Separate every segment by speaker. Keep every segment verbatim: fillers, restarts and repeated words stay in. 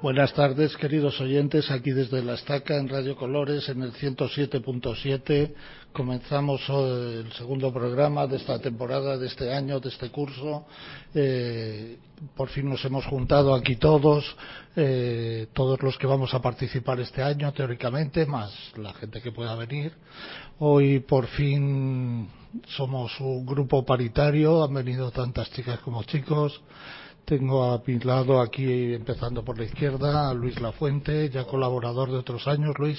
Speaker 1: Buenas tardes, queridos oyentes, aquí desde La Estaca, en Radio Colores, en el ciento siete punto siete. Comenzamos el segundo programa de esta temporada, de este año, de este curso. Eh, por fin nos hemos juntado aquí todos, eh, todos los que vamos a participar este año, teóricamente, más la gente que pueda venir. Hoy, por fin, somos un grupo paritario, han venido tantas chicas como chicos. Tengo a mi lado aquí, empezando por la izquierda, a Luis Lafuente, ya colaborador de otros años. Luis.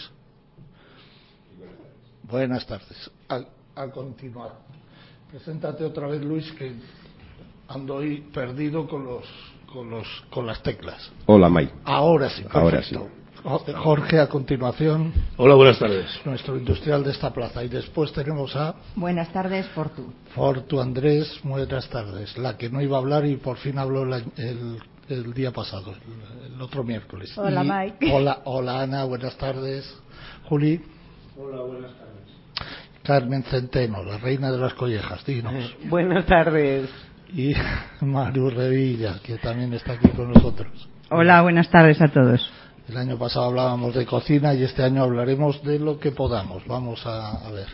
Speaker 1: Buenas tardes. Al, a continuar. Preséntate otra vez, Luis, que ando ahí perdido con los, con los, con las teclas.
Speaker 2: Hola, Mike.
Speaker 1: Ahora sí, perfecto.
Speaker 2: Ahora sí.
Speaker 1: Jorge, a continuación.
Speaker 3: Hola, buenas tardes.
Speaker 1: Nuestro industrial de esta plaza. Y después tenemos a...
Speaker 4: Buenas tardes, Fortu.
Speaker 1: Fortu Andrés, buenas tardes. La que no iba a hablar y por fin habló la, el, el día pasado, el, el otro miércoles.
Speaker 4: Hola,
Speaker 1: y,
Speaker 4: Mike.
Speaker 1: Hola, hola, Ana, buenas tardes. Juli.
Speaker 5: Hola, buenas tardes.
Speaker 1: Carmen Centeno, la reina de las collejas, dinos.
Speaker 6: Eh, buenas tardes.
Speaker 1: Y Maru Revilla, que también está aquí con nosotros.
Speaker 7: Hola, buenas tardes a todos.
Speaker 1: El año pasado hablábamos de cocina y este año hablaremos de lo que podamos. Vamos a, a ver.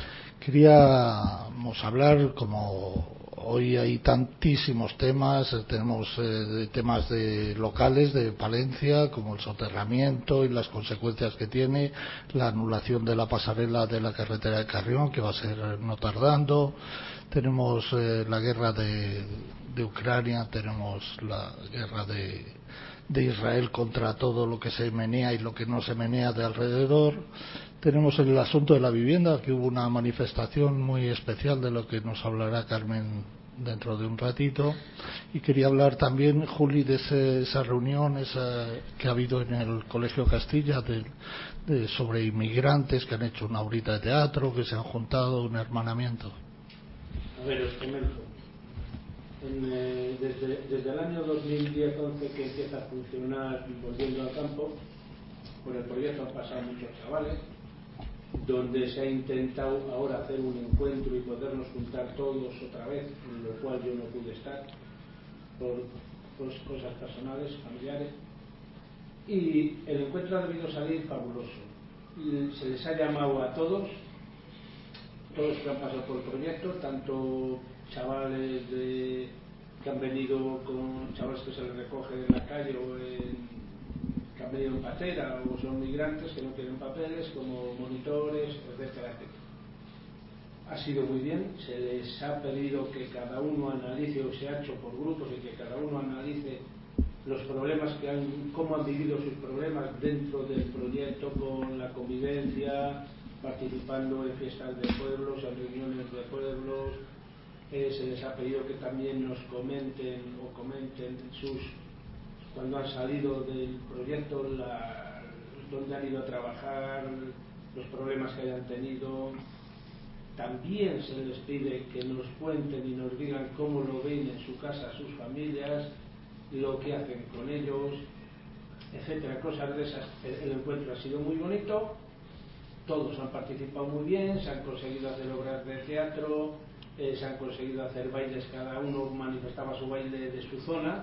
Speaker 1: Queríamos hablar, como hoy hay tantísimos temas, tenemos eh, temas de locales de Palencia, como el soterramiento y las consecuencias que tiene, la anulación de la pasarela de la carretera de Carrión, que va a ser no tardando. Tenemos eh, la guerra de, de Ucrania, tenemos la guerra de, de Israel contra todo lo que se menea y lo que no se menea de alrededor. Tenemos el asunto de la vivienda, que hubo una manifestación muy especial de lo que nos hablará Carmen dentro de un ratito. Y quería hablar también, Juli, de ese, esa reunión esa que ha habido en el Colegio Castilla de, de, sobre inmigrantes que han hecho una horita de teatro, que se han juntado, un hermanamiento.
Speaker 5: A ver, os comento. En, eh, desde, desde el año dos mil diez once que empieza a funcionar Volviendo al Campo, por el proyecto han pasado muchos chavales, donde se ha intentado ahora hacer un encuentro y podernos juntar todos otra vez, en lo cual yo no pude estar por, por cosas personales, familiares, y el encuentro ha debido salir fabuloso. Y se les ha llamado a todos, todos que han pasado por el proyecto, tanto chavales de, que han venido con chavales que se les recoge en la calle o en que han venido en patera o son migrantes que no tienen papeles, como monitores, etcétera, etcétera. Ha sido muy bien, se les ha pedido que cada uno analice, o se ha hecho por grupos, y que cada uno analice los problemas que han, cómo han vivido sus problemas dentro del proyecto, con la convivencia, participando en fiestas de pueblos, en reuniones de pueblos. Eh, se les ha pedido que también nos comenten o comenten sus cuando han salido del proyecto, la, dónde han ido a trabajar, los problemas que hayan tenido. También se les pide que nos cuenten y nos digan cómo lo ven en su casa, sus familias, lo que hacen con ellos, etcétera, cosas de esas. El, el encuentro ha sido muy bonito, todos han participado muy bien, se han conseguido hacer obras de teatro, eh, se han conseguido hacer bailes, cada uno manifestaba su baile de su zona.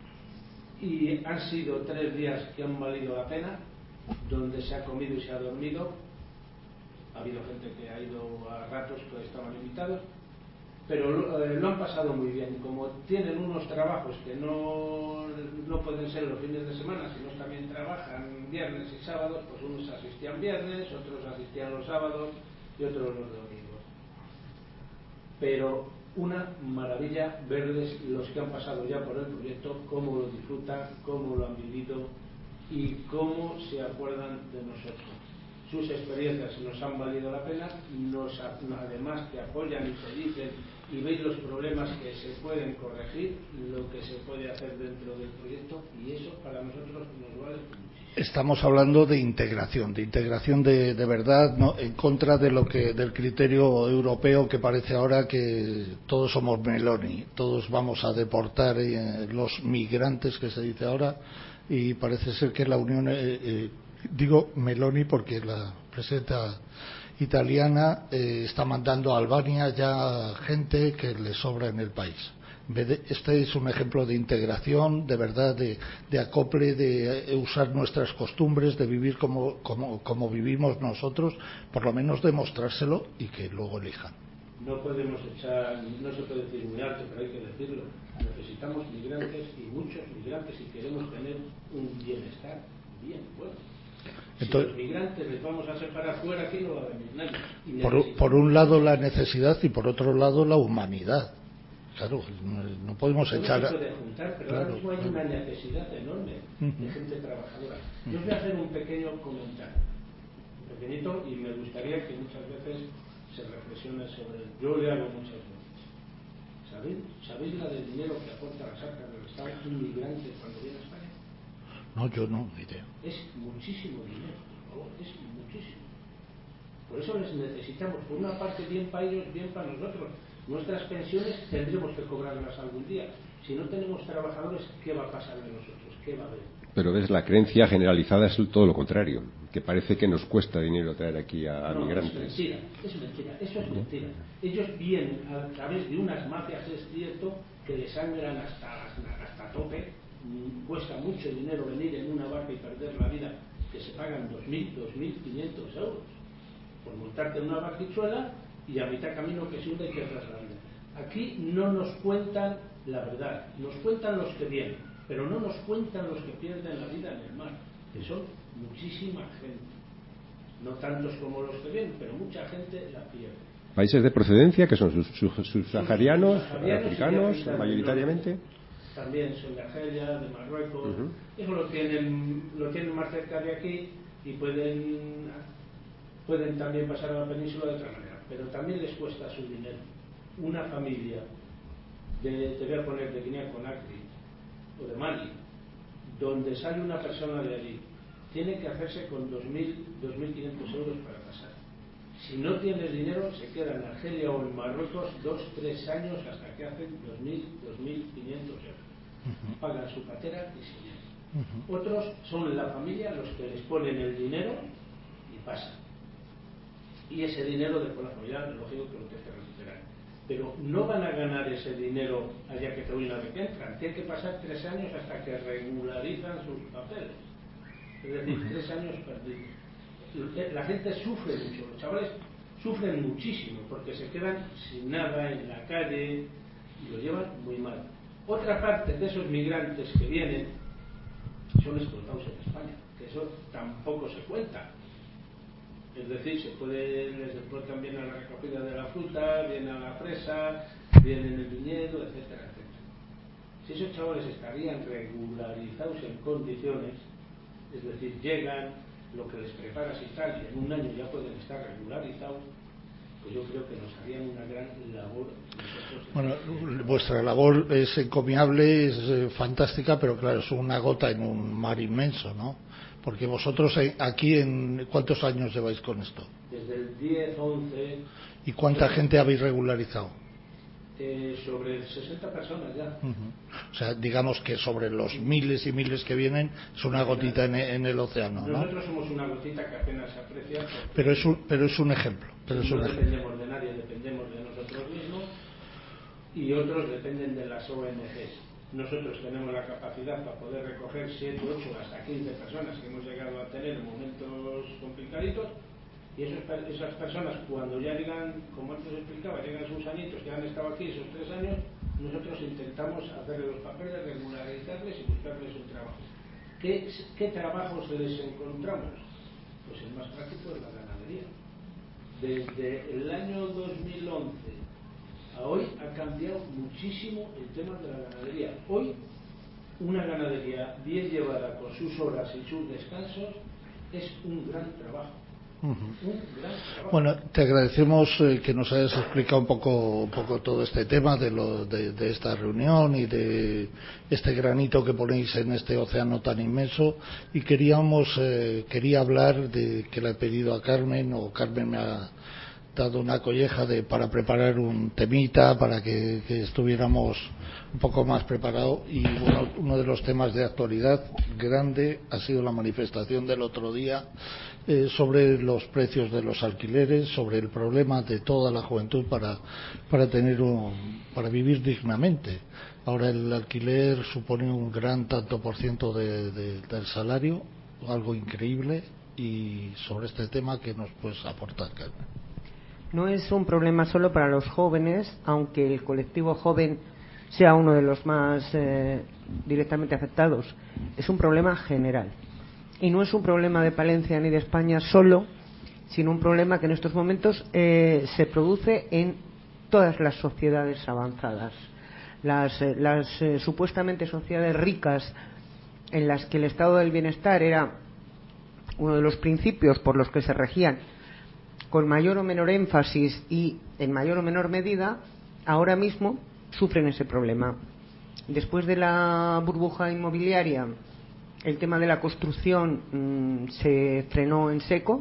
Speaker 5: Y han sido tres días que han valido la pena, donde se ha comido y se ha dormido. Ha habido gente que ha ido a ratos que estaban invitados, pero eh, lo han pasado muy bien. Como tienen unos trabajos que no, no pueden ser los fines de semana, sino también trabajan viernes y sábados, pues unos asistían viernes, otros asistían los sábados y otros los domingos. Pero una maravilla verles los que han pasado ya por el proyecto, cómo lo disfrutan, cómo lo han vivido y cómo se acuerdan de nosotros. Sus experiencias nos han valido la pena, nos, además que apoyan y se dicen y veis los problemas que se pueden corregir, lo que se puede hacer dentro del proyecto, y eso para nosotros nos vale muchísimo.
Speaker 1: Estamos hablando de integración, de integración de, de verdad, ¿no? En contra de lo que del criterio europeo que parece ahora que todos somos Meloni, todos vamos a deportar eh, los migrantes que se dice ahora, y parece ser que la Unión, eh, eh, digo Meloni porque la presidenta italiana eh, está mandando a Albania ya gente que le sobra en el país. Este es un ejemplo de integración, de verdad, de, de acople, de usar nuestras costumbres, de vivir como, como, como vivimos nosotros, por lo menos demostrárselo y que luego elijan.
Speaker 5: No podemos echar, no se puede decir muy alto, pero hay que decirlo. Necesitamos migrantes y muchos migrantes y queremos tener un bienestar bien bueno. Si Entonces, los migrantes les vamos a separar fuera, aquí no va a venir nadie.
Speaker 1: Por, por un lado la necesidad y por otro lado la humanidad. Claro, no, no podemos
Speaker 5: no
Speaker 1: echar...
Speaker 5: No se puede juntar, pero claro, ahora mismo hay claro. una necesidad enorme uh-huh. de gente trabajadora. Uh-huh. Yo os voy a hacer un pequeño comentario, pequeñito, y me gustaría que muchas veces se reflexione sobre él. Yo le hago muchas veces. ¿Sabéis, ¿Sabéis la del dinero que aporta las arcas del Estado un migrante cuando viene a España?
Speaker 1: No, yo no, ni idea.
Speaker 5: Es muchísimo dinero, por favor, es muchísimo. Por eso les necesitamos, por una parte bien para ellos, bien para nosotros. Nuestras pensiones tendremos que cobrarlas algún día. Si no tenemos trabajadores, ¿qué va a pasar de nosotros? ¿Qué va a haber?
Speaker 2: Pero ves, la creencia generalizada es todo lo contrario, que parece que nos cuesta dinero traer aquí a, a
Speaker 5: no,
Speaker 2: migrantes.
Speaker 5: Es mentira, es mentira, eso es mentira. Ellos vienen a través de unas mafias, es cierto, que les sangran hasta, hasta tope. Cuesta mucho dinero venir en una barca y perder la vida, que se pagan dos mil, dos mil quinientos euros por montarte en una barquichuela y a mitad camino que se hunde y pierdas la vida. Aquí no nos cuentan la verdad, nos cuentan los que vienen, pero no nos cuentan los que pierden la vida en el mar, que son muchísima gente, no tantos como los que vienen, pero mucha gente la pierde.
Speaker 2: ¿Países de procedencia que son subsaharianos, africanos, mayoritariamente?
Speaker 5: También son de Argelia, de Marruecos, uh-huh. Eso lo tienen, lo tienen más cerca de aquí y pueden, pueden también pasar a la península de otra manera, pero también les cuesta su dinero. Una familia, de, te voy a poner de Guinea-Conakry o de Mali, donde sale una persona de allí, tiene que hacerse con dos mil, dos mil quinientos euros para pasar. Si no tienes dinero, se queda en Argelia o en Marruecos dos, tres años hasta que hacen dos mil, dos mil quinientos euros. Uh-huh. Pagan su patera y se llevan. Uh-huh. Otros son la familia los que les ponen el dinero y pasan. Y ese dinero después la familia, lógico que lo tiene que recuperar. Pero no van a ganar ese dinero allá que te voy una vez que entran. Tienen que pasar tres años hasta que regularizan sus papeles. Es decir, uh-huh. tres años perdidos. La gente sufre mucho, los chavales sufren muchísimo porque se quedan sin nada en la calle y lo llevan muy mal. Otra parte de esos migrantes que vienen son explotados en España, que eso tampoco se cuenta. Es decir, se puede, les explotan bien a la recogida de la fruta, bien a la fresa, bien en el viñedo, etcétera, etcétera. Si esos chavales estarían regularizados en condiciones, es decir, llegan, lo que les preparas y tal, y en un año ya pueden estar regularizados, pues yo creo que nos harían una gran labor.
Speaker 1: Bueno, vuestra labor es encomiable, es eh, fantástica, pero claro, es una gota en un mar inmenso, ¿no? Porque vosotros aquí, en ¿cuántos años lleváis con esto?
Speaker 5: Desde el diez, once.
Speaker 1: ¿Y cuánta gente habéis regularizado?
Speaker 5: Eh, sobre sesenta personas ya.
Speaker 1: Uh-huh. O sea, digamos que sobre los miles y miles que vienen es una gotita en, en el océano, ¿no?
Speaker 5: Nosotros somos una gotita que apenas se aprecia.
Speaker 1: Pero es un, pero es un ejemplo. Pero es
Speaker 5: no
Speaker 1: un
Speaker 5: dependemos
Speaker 1: ejemplo.
Speaker 5: de nadie, dependemos de nosotros mismos y otros dependen de las O N Ges. Nosotros tenemos la capacidad para poder recoger siete, ocho, hasta quince personas que hemos llegado a tener en momentos complicaditos. Y esos, esas personas, cuando ya llegan, como antes explicaba, llegan sus añitos, que han estado aquí esos tres años, nosotros intentamos hacerle los papeles, regularizarles y buscarles un trabajo. ¿Qué, qué trabajos les encontramos? Pues el más práctico es la ganadería. Desde el año dos mil once a hoy ha cambiado muchísimo el tema de la ganadería. Hoy, una ganadería bien llevada con sus horas y sus descansos es un gran trabajo.
Speaker 1: Uh-huh. Bueno, te agradecemos eh, que nos hayas explicado un poco, un poco todo este tema de, lo, de, de esta reunión y de este granito que ponéis en este océano tan inmenso. Y queríamos, eh, quería hablar de que le he pedido a Carmen, o Carmen me ha, dado una colleja de, para preparar un temita, para que, que estuviéramos un poco más preparados. Y uno, uno de los temas de actualidad grande ha sido la manifestación del otro día eh, sobre los precios de los alquileres, sobre el problema de toda la juventud para, para, tener un, para vivir dignamente. Ahora el alquiler supone un gran tanto por ciento de, de, del salario, algo increíble. Y sobre este tema, ¿qué nos puedes aportar, Carmen?
Speaker 3: No es un problema solo para los jóvenes, aunque el colectivo joven sea uno de los más eh, directamente afectados. Es un problema general. Y no es un problema de Palencia ni de España solo, sino un problema que en estos momentos eh, se produce en todas las sociedades avanzadas. Las, eh, las eh, supuestamente sociedades ricas, en las que el estado del bienestar era uno de los principios por los que se regían con mayor o menor énfasis y en mayor o menor medida, ahora mismo sufren ese problema. Después de la burbuja inmobiliaria, el tema de la construcción mmm, se frenó en seco.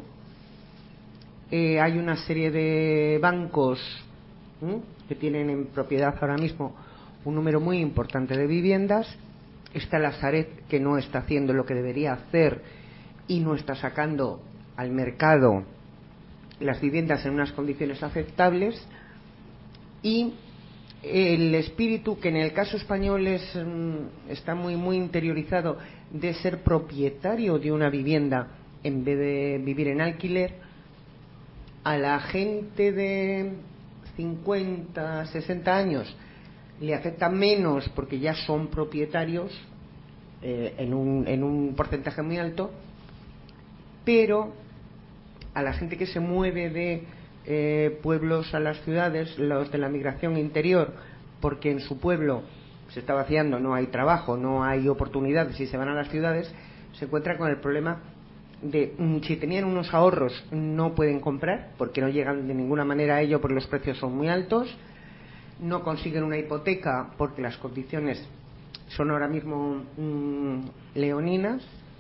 Speaker 3: Eh, hay una serie de bancos ¿m? que tienen en propiedad ahora mismo un número muy importante de viviendas. Está la Sareb, que no está haciendo lo que debería hacer y no está sacando al mercado las viviendas en unas condiciones aceptables, y el espíritu que en el caso español es, está muy muy interiorizado de ser propietario de una vivienda en vez de vivir en alquiler, a la gente de cincuenta, sesenta años le afecta menos porque ya son propietarios eh, en, un, en un porcentaje muy alto, pero a la gente que se mueve de eh, pueblos a las ciudades, los de la migración interior, porque en su pueblo se está vaciando, no hay trabajo, no hay oportunidades y se van a las ciudades, se encuentran con el problema de mm, si tenían unos ahorros no pueden comprar porque no llegan de ninguna manera a ello porque los precios son muy altos, no consiguen una hipoteca porque las condiciones son ahora mismo mmm, leoninas,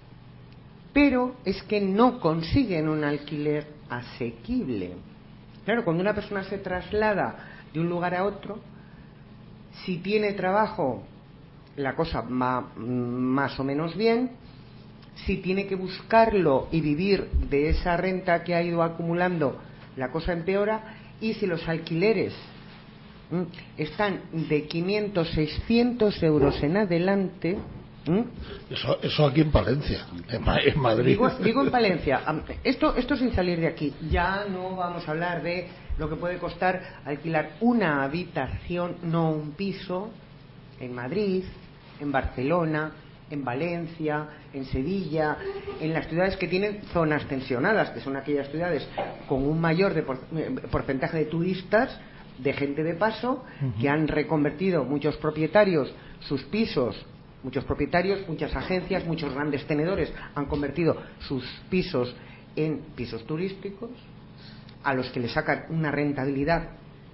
Speaker 3: pero es que no consiguen un alquiler asequible. Claro, cuando una persona se traslada de un lugar a otro, si tiene trabajo, la cosa va más o menos bien. Si tiene que buscarlo y vivir de esa renta que ha ido acumulando, la cosa empeora. Y si los alquileres ¿m? están de quinientos, seiscientos euros en adelante. ¿Mm?
Speaker 1: Eso, eso aquí en Palencia, en, en Madrid.
Speaker 3: Digo, digo en Palencia. Esto, esto sin salir de aquí. Ya no vamos a hablar de lo que puede costar alquilar una habitación, no un piso, en Madrid, en Barcelona, en Valencia, en Sevilla, en las ciudades que tienen zonas tensionadas, que son aquellas ciudades con un mayor de por, porcentaje de turistas, de gente de paso, uh-huh. que han reconvertido muchos propietarios sus pisos. Muchos propietarios, muchas agencias, muchos grandes tenedores han convertido sus pisos en pisos turísticos, a los que le sacan una rentabilidad,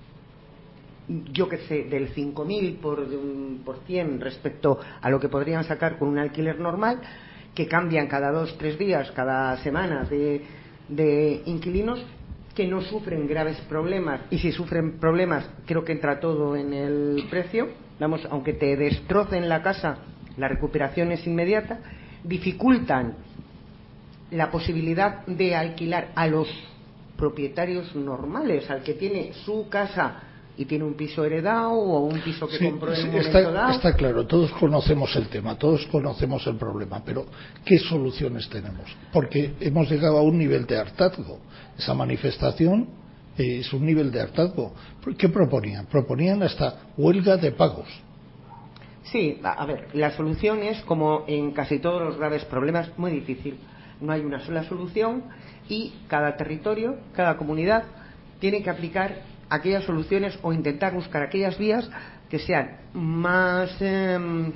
Speaker 3: yo que sé, del cinco mil por, por cien respecto a lo que podrían sacar con un alquiler normal, que cambian cada dos, tres días, cada semana de, de inquilinos, que no sufren graves problemas, y si sufren problemas creo que entra todo en el precio. Vamos, aunque te destrocen la casa, la recuperación es inmediata. Dificultan la posibilidad de alquilar a los propietarios normales, al que tiene su casa y tiene un piso heredado o un piso que sí, compró en
Speaker 1: sí,
Speaker 3: un momento
Speaker 1: está,
Speaker 3: dado.
Speaker 1: Está claro, todos conocemos el tema, todos conocemos el problema, pero ¿qué soluciones tenemos? Porque hemos llegado a un nivel de hartazgo. Esa manifestación eh, es un nivel de hartazgo. ¿Qué proponían? Proponían hasta huelga de pagos.
Speaker 3: Sí, a ver, la solución es, como en casi todos los graves problemas, muy difícil. No hay una sola solución y cada territorio, cada comunidad tiene que aplicar aquellas soluciones o intentar buscar aquellas vías que sean más eh,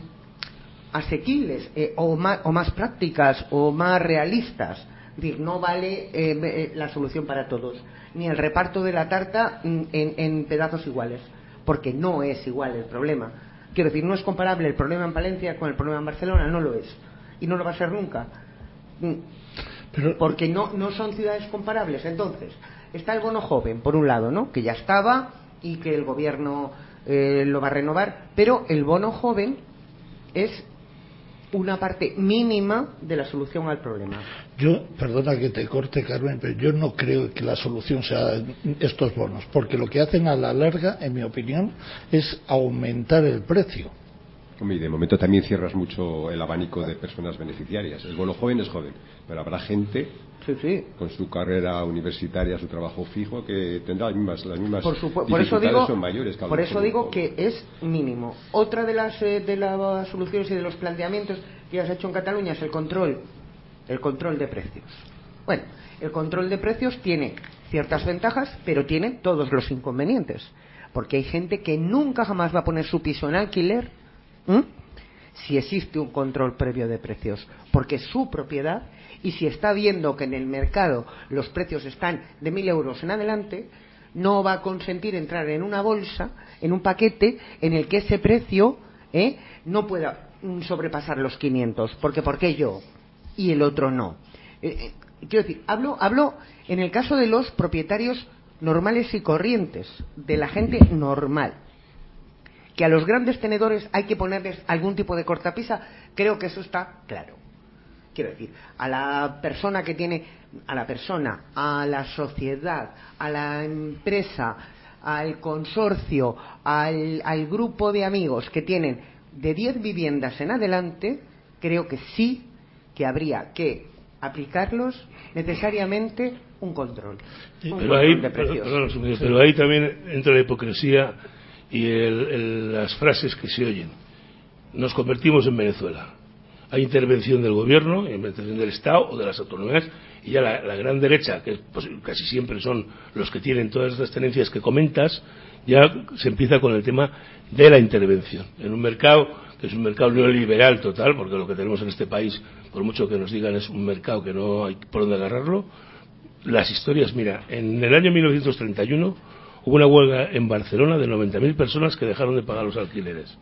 Speaker 3: asequibles eh, o, más, o más prácticas o más realistas. Es decir, no vale eh, la solución para todos, ni el reparto de la tarta en, en pedazos iguales, porque no es igual el problema. Quiero decir, no es comparable el problema en Palencia con el problema en Barcelona, no lo es, y no lo va a ser nunca, pero, porque no, no son ciudades comparables. Entonces, está el bono joven, por un lado, ¿no? Que ya estaba y que el gobierno eh, lo va a renovar, pero el bono joven es una parte mínima de la solución al problema.
Speaker 1: Yo, perdona que te corte, Carmen, pero yo no creo que la solución sea estos bonos, porque lo que hacen a la larga, en mi opinión, es aumentar el precio.
Speaker 2: Y de momento también cierras mucho el abanico de personas beneficiarias. El bono joven es joven, pero habrá gente
Speaker 3: sí, sí.
Speaker 2: con su carrera universitaria, su trabajo fijo, que tendrá las mismas, las mismas
Speaker 3: por, supu-
Speaker 2: dificultades,
Speaker 3: por eso digo,
Speaker 2: son mayores. Que
Speaker 3: por eso digo
Speaker 2: joven.
Speaker 3: que es mínimo. Otra de las eh, de las soluciones y de los planteamientos que has hecho en Cataluña es el control, el control de precios. Bueno, el control de precios tiene ciertas ventajas, pero tiene todos los inconvenientes, porque hay gente que nunca jamás va a poner su piso en alquiler. ¿Mm? Si existe un control previo de precios, porque es su propiedad, y si está viendo que en el mercado los precios están de mil euros en adelante, no va a consentir entrar en una bolsa, en un paquete en el que ese precio ¿eh? no pueda sobrepasar los quinientos, porque ¿por qué yo y el otro no? Eh, eh, quiero decir, hablo, hablo en el caso de los propietarios normales y corrientes, de la gente normal. Que a los grandes tenedores hay que ponerles algún tipo de cortapisa, creo que eso está claro. Quiero decir, a la persona que tiene, a la persona, a la sociedad, a la empresa, al consorcio, al, al grupo de amigos que tienen de diez viviendas en adelante, creo que sí que habría que aplicarlos necesariamente un control. Un
Speaker 4: pero,
Speaker 3: control
Speaker 4: ahí,
Speaker 3: de precios.
Speaker 4: perdón, perdón, pero ahí también entra la hipocresía y el, el, las frases que se oyen. Nos convertimos en Venezuela. Hay intervención del gobierno, intervención del Estado o de las autonomías, y ya la, la gran derecha, que pues, casi siempre son los que tienen todas estas tendencias que comentas, ya se empieza con el tema de la intervención. En un mercado que es un mercado neoliberal total, porque lo que tenemos en este país, por mucho que nos digan, es un mercado que no hay por dónde agarrarlo. Las historias, mira, en el año mil novecientos treinta y uno hubo una huelga en Barcelona de noventa mil personas que dejaron de pagar los alquileres.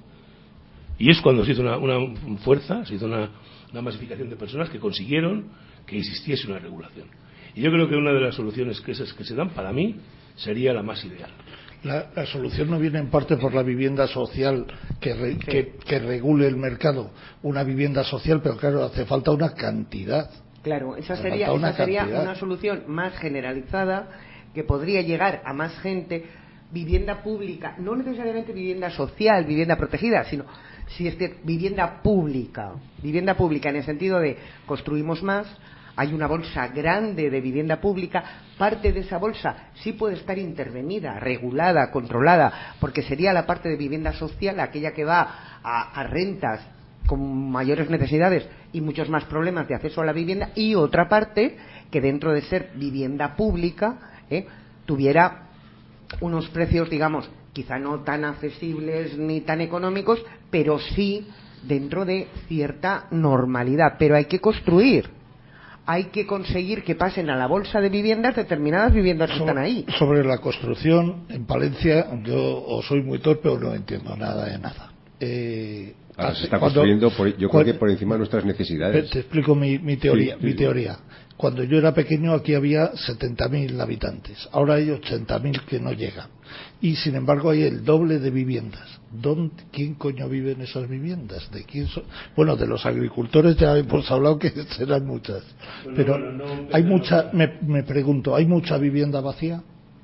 Speaker 4: Y es cuando se hizo una, una fuerza, se hizo una, una masificación de personas que consiguieron que existiese una regulación. Y yo creo que una de las soluciones que esas que se dan, para mí, sería la más ideal.
Speaker 1: La, la solución no viene en parte por la vivienda social que, re, sí. que, que regule el mercado, una vivienda social, pero claro, hace falta una cantidad.
Speaker 3: Claro, esa sería, esa sería una solución más generalizada que podría llegar a más gente. Vivienda pública, no necesariamente vivienda social, vivienda protegida, sino si es que vivienda pública, vivienda pública en el sentido de construimos más, hay una bolsa grande de vivienda pública, parte de esa bolsa sí puede estar intervenida, regulada, controlada, porque sería la parte de vivienda social, aquella que va a, a rentas con mayores necesidades y muchos más problemas de acceso a la vivienda, y otra parte que dentro de ser vivienda pública eh, tuviera unos precios, digamos, quizá no tan accesibles ni tan económicos, pero sí dentro de cierta normalidad. Pero hay que construir, hay que conseguir que pasen a la bolsa de viviendas determinadas viviendas que
Speaker 1: sobre,
Speaker 3: están ahí.
Speaker 1: Sobre la construcción, en Palencia, yo o soy muy torpe o no entiendo nada de nada. Eh,
Speaker 2: Ahora hace, se está cuando, construyendo, por, yo creo que por encima de nuestras necesidades.
Speaker 1: Te explico mi, mi teoría.
Speaker 2: Sí,
Speaker 1: mi
Speaker 2: sí.
Speaker 1: teoría. Cuando yo era pequeño aquí había setenta mil habitantes, ahora hay ochenta mil que no llegan. Y sin embargo hay el doble de viviendas. ¿Dónde, ¿Quién coño vive en esas viviendas? ¿De quién son? Bueno, de los agricultores ya hemos hablado que serán muchas.
Speaker 4: Bueno,
Speaker 1: pero
Speaker 4: bueno, no,
Speaker 1: hay
Speaker 4: no,
Speaker 1: mucha, me, me pregunto, ¿hay mucha vivienda vacía?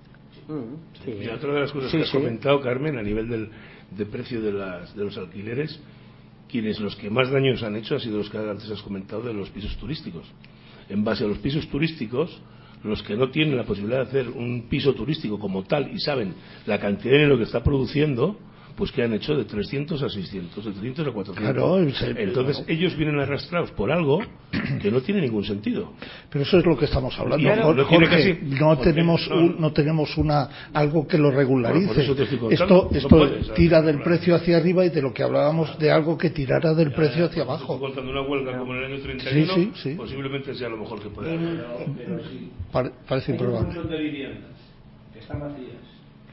Speaker 3: Mm, sí.
Speaker 4: Y otra de las cosas
Speaker 3: sí,
Speaker 4: que has
Speaker 3: sí.
Speaker 4: comentado, Carmen, a nivel del de precio de, las, de los alquileres, quienes los que más daños han hecho han sido los que antes has comentado de los pisos turísticos. En base a los pisos turísticos, los que no tienen la posibilidad de hacer un piso turístico como tal y saben la cantidad de dinero que está produciendo, pues que han hecho de trescientos a seiscientos, de trescientos a cuatrocientos.
Speaker 1: Claro,
Speaker 4: entonces no. Ellos vienen arrastrados por algo que no tiene ningún sentido.
Speaker 1: Pero eso es lo que estamos hablando.
Speaker 4: Claro,
Speaker 1: Jorge,
Speaker 4: no, tiene casi,
Speaker 1: no tenemos
Speaker 4: no,
Speaker 1: un, no tenemos una algo que lo regularice.
Speaker 4: Bueno, por eso te estoy contando,
Speaker 1: esto
Speaker 4: no
Speaker 1: esto
Speaker 4: puedes,
Speaker 1: tira del precio hacia arriba y de lo que hablábamos de algo que tirara del ya, precio hacia
Speaker 4: pues
Speaker 1: abajo.
Speaker 4: Estoy contando una huelga como en el año treinta y uno,
Speaker 1: sí, sí, sí.
Speaker 4: posiblemente sea lo mejor que pueda haber.
Speaker 5: Pero, pero sí.
Speaker 1: Pare, parece
Speaker 5: hay
Speaker 1: improbable.
Speaker 5: un montón de viviendas que están vacías, que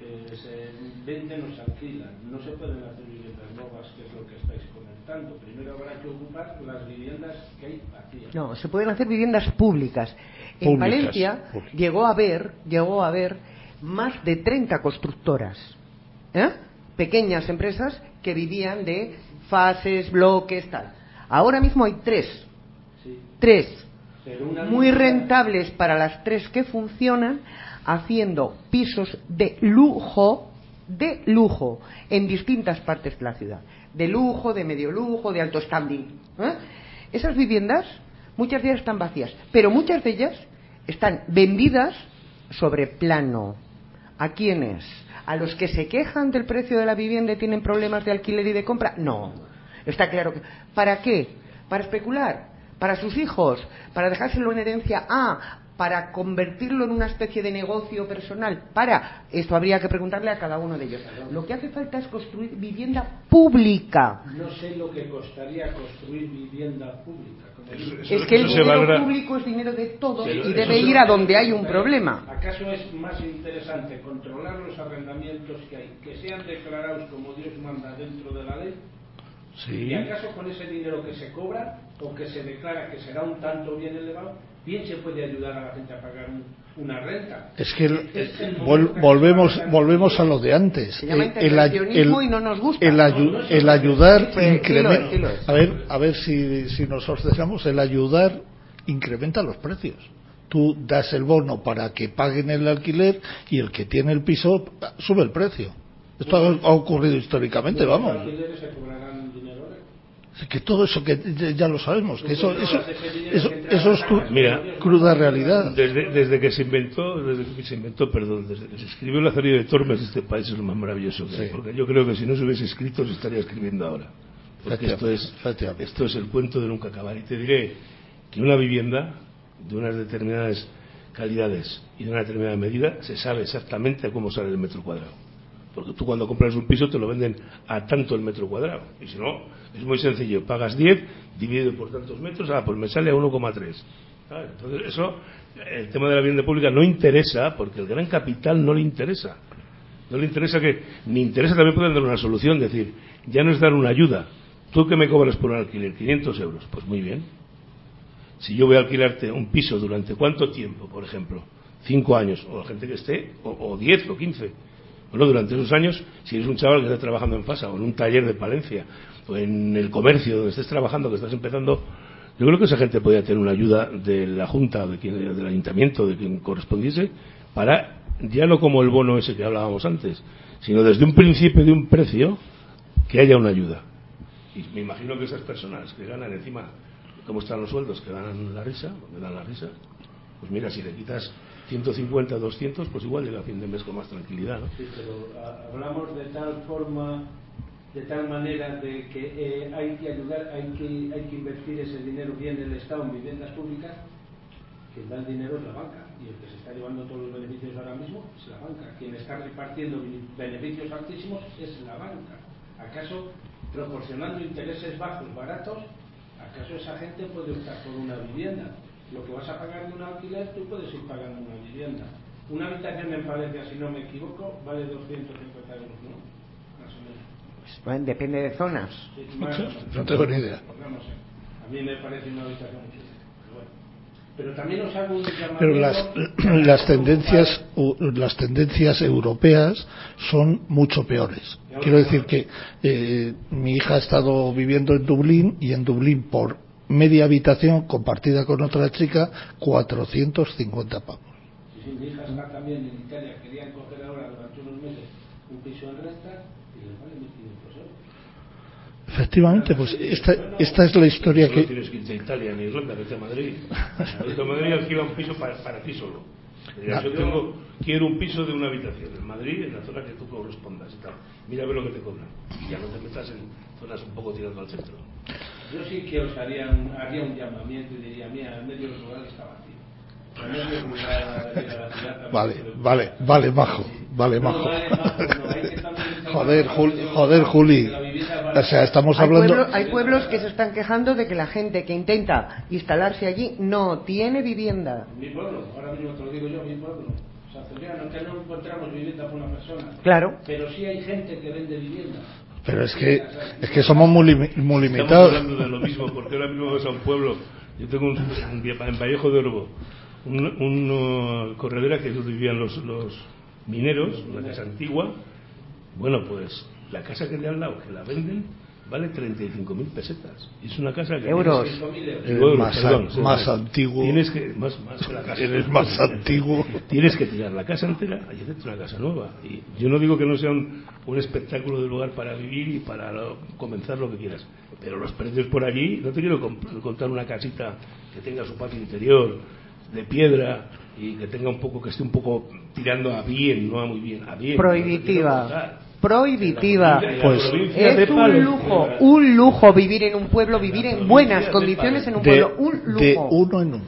Speaker 5: eh, se venden o se alquilan. No se pueden hacer viviendas nuevas, que es lo que estáis comentando. Primero habrá que ocupar las viviendas que hay vacías.
Speaker 3: No, se pueden hacer viviendas públicas. En
Speaker 1: Públicas,
Speaker 3: Palencia
Speaker 1: públicas.
Speaker 3: llegó a haber, llegó a haber más de treinta constructoras, ¿eh? Pequeñas empresas que vivían de fases, bloques, tal. Ahora mismo hay tres,
Speaker 5: Sí.
Speaker 3: tres,
Speaker 5: Pero una
Speaker 3: muy
Speaker 5: vivienda-
Speaker 3: rentables para las tres que funcionan, haciendo pisos de lujo, de lujo, en distintas partes de la ciudad. De lujo, de medio lujo, de alto standing. ¿eh? Esas viviendas, muchas de ellas están vacías, pero muchas de ellas están vendidas sobre plano. ¿A quiénes? ¿A los que se quejan del precio de la vivienda y tienen problemas de alquiler y de compra? No. Está claro que... ¿Para qué? ¿Para especular? ¿Para sus hijos? ¿Para dejárselo en herencia? Ah, para convertirlo en una especie de negocio personal. Para, esto habría que preguntarle a cada uno de ellos. Lo que hace falta es construir vivienda pública.
Speaker 5: No sé lo que costaría construir vivienda pública. Como digo.
Speaker 4: Eso-
Speaker 3: Es que el
Speaker 4: eso se
Speaker 3: dinero
Speaker 4: valdrá.
Speaker 3: público es dinero de todos
Speaker 4: Pero
Speaker 3: y
Speaker 4: eso
Speaker 3: debe
Speaker 4: se-
Speaker 3: ir a donde hay un problema.
Speaker 5: ¿Acaso es más interesante controlar los arrendamientos que hay, que sean declarados como Dios manda dentro de la ley?
Speaker 4: Sí.
Speaker 5: ¿Y acaso con ese dinero que se cobra o que se declara que será un tanto bien elevado, bien se puede ayudar a la gente a pagar un, una renta?
Speaker 1: Es que el-
Speaker 5: Es el
Speaker 1: vol-
Speaker 5: momento que
Speaker 1: volvemos
Speaker 5: se va a
Speaker 1: volvemos a lo de antes.
Speaker 3: Se llama
Speaker 1: Eh, el, ay-
Speaker 3: intervencionismo y no nos gusta.
Speaker 1: el ayu- el ayudar
Speaker 3: Pues,
Speaker 1: incrementa.
Speaker 3: sí lo es, sí lo es.
Speaker 1: A ver, a ver si, si nos obsesamos. El ayudar incrementa los precios. Tú das el bono para que paguen el alquiler y el que tiene el piso sube el precio. Esto ha, ha ocurrido históricamente,
Speaker 5: Los
Speaker 1: vamos.
Speaker 5: alquileres se cobrarán dinero.
Speaker 1: Es que todo eso que ya- ya lo sabemos, que eso eso
Speaker 5: Ese dinero
Speaker 1: eso,
Speaker 5: que entra
Speaker 1: eso es
Speaker 5: a la
Speaker 1: cru-
Speaker 5: casa,
Speaker 4: Mira,
Speaker 5: Dios
Speaker 1: cruda
Speaker 5: manda,
Speaker 1: realidad.
Speaker 4: Desde, desde que se inventó, desde que se inventó, perdón, desde que se escribió la teoría de Tormes, este país es lo más maravilloso que hay,
Speaker 1: Sí.
Speaker 4: porque yo creo que si no se hubiese escrito se estaría escribiendo ahora. Porque esto es,
Speaker 1: Efectivamente.
Speaker 4: esto es el cuento de nunca acabar. Y te diré que una vivienda de unas determinadas calidades y de una determinada medida se sabe exactamente cómo sale el metro cuadrado. Porque tú cuando compras un piso te lo venden a tanto el metro cuadrado. Y si no, es muy sencillo. Pagas diez, dividido por tantos metros, ah, pues me sale a uno coma tres. ¿Sabes? Entonces eso, el tema de la vivienda pública no interesa porque el gran capital no le interesa. No le interesa que, ni interesa también pueden dar una solución, decir, ya no es dar una ayuda. Tú que me cobras por un alquiler, quinientos euros, pues muy bien. Si yo voy a alquilarte un piso durante cuánto tiempo, por ejemplo, cinco años, o la gente que esté, o, o diez o quince. Bueno, durante esos años, si eres un chaval que está trabajando en FASA, o en un taller de Palencia, o en el comercio donde estés trabajando, que estás empezando, yo creo que esa gente podría tener una ayuda de la Junta, de quien, del Ayuntamiento, de quien correspondiese, para, ya no como el bono ese que hablábamos antes, sino desde un principio de un precio, que haya una ayuda. Y me imagino que esas personas que ganan encima, ¿cómo están los sueldos? Que ganan la risa, que dan la risa, pues mira, si le quitas ciento cincuenta, doscientos, pues igual llega a fin de mes con más tranquilidad, ¿no?
Speaker 5: Sí, pero a- hablamos de tal forma, de tal manera de que eh, hay que ayudar, hay que, hay que invertir ese dinero bien el Estado en viviendas públicas, que da el dinero es la banca, y el que se está llevando todos los beneficios ahora mismo es la banca. Quien está repartiendo beneficios altísimos es la banca. ¿Acaso proporcionando intereses bajos, baratos, acaso esa gente puede optar por una vivienda? Lo que vas a pagar de un alquiler, tú puedes ir pagando una vivienda. Una habitación en Palencia, si no me equivoco, vale doscientos cincuenta euros, ¿no? Más o menos.
Speaker 3: Pues, bueno, depende de zonas.
Speaker 5: Sí, más o menos.
Speaker 1: No tengo ni idea.
Speaker 5: Pues no sé. A mí me parece una habitación mucho dinero, pero bueno. Pero también os hago un llamamiento...
Speaker 1: Pero las, las tendencias u- las tendencias europeas son mucho peores. Quiero decir que eh, mi hija ha estado viviendo en Dublín y en Dublín por media habitación compartida con otra chica cuatrocientos cincuenta pavos.
Speaker 5: Sí, sí, mi hija está también en Italia, querían coger ahora durante unos meses un piso en renta y les vale mil quinientos euros.
Speaker 1: Efectivamente, pues esta, esta es la historia
Speaker 4: Solo
Speaker 1: que...
Speaker 4: tienes que irte a Italia, en Irlanda, vete a Madrid. Vete a Madrid y alquila un piso para, para ti solo. Dirás, yo tengo, quiero un piso de una habitación en Madrid, en la zona que tú correspondas y tal. Mira a ver lo que te cobran. Y ya no te metas en zonas un poco tirando al centro.
Speaker 5: Yo sí que os haría un, haría un llamamiento y diría, mira, el medio rural está vacío. El medio rural de la ciudad también
Speaker 1: Vale,
Speaker 5: se lo-
Speaker 1: vale, vale, majo, vale,
Speaker 5: No,
Speaker 1: majo.
Speaker 5: vale, majo, no, hay que también estar
Speaker 1: Joder,
Speaker 5: trabajando
Speaker 1: Juli,
Speaker 5: en
Speaker 1: joder,
Speaker 5: la
Speaker 1: Juli.
Speaker 5: vivienda barata.
Speaker 1: O sea, estamos
Speaker 3: Hay,
Speaker 1: hablando...
Speaker 3: pueblo- hay pueblos que se están quejando de que la gente que intenta instalarse allí no tiene vivienda.
Speaker 5: Mi pueblo, ahora mismo te lo digo yo, mi pueblo. Saturnino, que no encontramos vivienda para una persona.
Speaker 3: Claro.
Speaker 5: Pero sí hay gente que vende vivienda.
Speaker 1: Pero es que es que somos muy, muy limitados.
Speaker 4: Estamos hablando de lo mismo, porque ahora mismo vas a un pueblo. Yo tengo un, un, en Vallejo de Orbo una un, uh, corredera que vivían los, los mineros, una casa antigua. Bueno, pues la casa que de al lado, que la venden, vale treinta y cinco mil pesetas. Y es una casa que...
Speaker 3: Euros.
Speaker 1: Euros más, perdón, a, más antiguo.
Speaker 4: Tienes que... Más, más que la casa.
Speaker 1: Eres más antiguo.
Speaker 4: Tienes que tirar la casa entera y hacerte una casa nueva. Y yo no digo que no sea un, un espectáculo de lugar para vivir y para lo, comenzar lo que quieras. Pero los precios por allí, no te quiero contar una casita que tenga su patio interior, de piedra, y que tenga un poco, que esté un poco tirando a bien, no a muy bien, a bien.
Speaker 3: Prohibitiva. Prohibitiva.
Speaker 1: Pues
Speaker 3: es un lujo, un lujo vivir en un pueblo, vivir en buenas condiciones en un pueblo, un lujo.
Speaker 1: De uno en uno.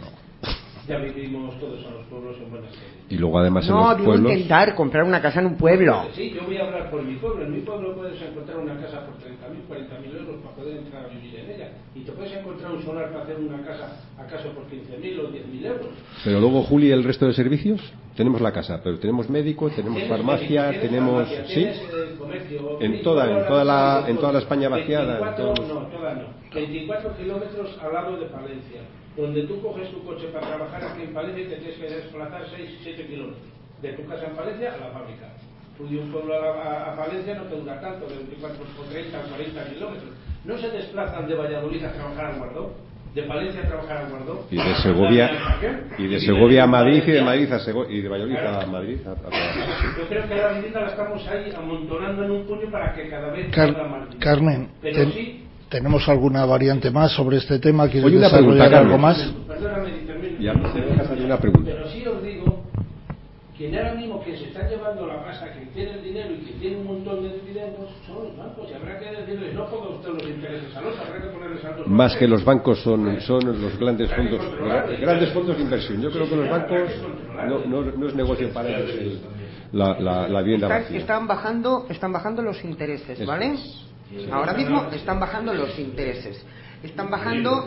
Speaker 5: Ya vivimos todos en los pueblos en buenas condiciones.
Speaker 2: Y luego además en
Speaker 3: no,
Speaker 2: los pueblos...
Speaker 3: No, intentar comprar una casa en un pueblo.
Speaker 5: Sí, yo voy a hablar por mi pueblo. En mi pueblo puedes encontrar una casa por treinta mil, cuarenta mil euros para poder entrar a vivir en ella. Y te puedes encontrar un solar para hacer una casa, acaso por quince mil o diez mil euros.
Speaker 2: Pero luego, Juli, el resto de servicios, tenemos la casa, pero tenemos médico, tenemos farmacia,
Speaker 5: médico,
Speaker 2: tenemos...
Speaker 5: farmacia,
Speaker 2: ¿sí?
Speaker 5: tienes, eh, comercio,
Speaker 2: en toda, en toda la, en toda la España vaciada.
Speaker 5: veinticuatro, en todos... No, toda no. veinticuatro kilómetros al lado de Palencia, donde tú coges tu coche para trabajar aquí en Palencia y te tienes que desplazar seis, siete kilómetros. De tu casa en Palencia a la fábrica. Tú de un pueblo a, la, a, a Palencia no te dura tanto, de veinticuatro por treinta o cuarenta kilómetros. No se desplazan de Valladolid a trabajar a Guardó, de Palencia a trabajar a Guardó.
Speaker 2: Y de Segovia, y de Segovia a Madrid y de Madrid a Segovia, y de Valladolid a Madrid a, a...
Speaker 5: Yo creo que la vivienda la estamos ahí amontonando en un puño para que cada vez
Speaker 1: Car
Speaker 5: salga más.
Speaker 1: Carmen,
Speaker 5: pero
Speaker 1: ten,
Speaker 5: sí.
Speaker 1: ¿Tenemos alguna variante más sobre este tema? ¿Quieres
Speaker 2: Oye, una
Speaker 1: desarrollar
Speaker 2: pregunta,
Speaker 1: algo más?
Speaker 5: Perdóname, termino.
Speaker 2: Ya, me dejas hacer una pregunta.
Speaker 5: Pero sí os digo, quien ahora mismo que se está llevando la pasta, que tiene el dinero y que tiene un montón de dividendos, son los bancos. Y habrá que decirles, no ponga usted los intereses a los, habrá que ponerles a los.
Speaker 2: Más que los bancos son, son los grandes fondos, los grandes fondos de inversión. Yo creo que los bancos no, no, no es negocio para ellos el, la, la, la vivienda
Speaker 3: están,
Speaker 2: vacía.
Speaker 3: Están bajando, están bajando los intereses, ¿vale? Ahora mismo están bajando los intereses. Están bajando...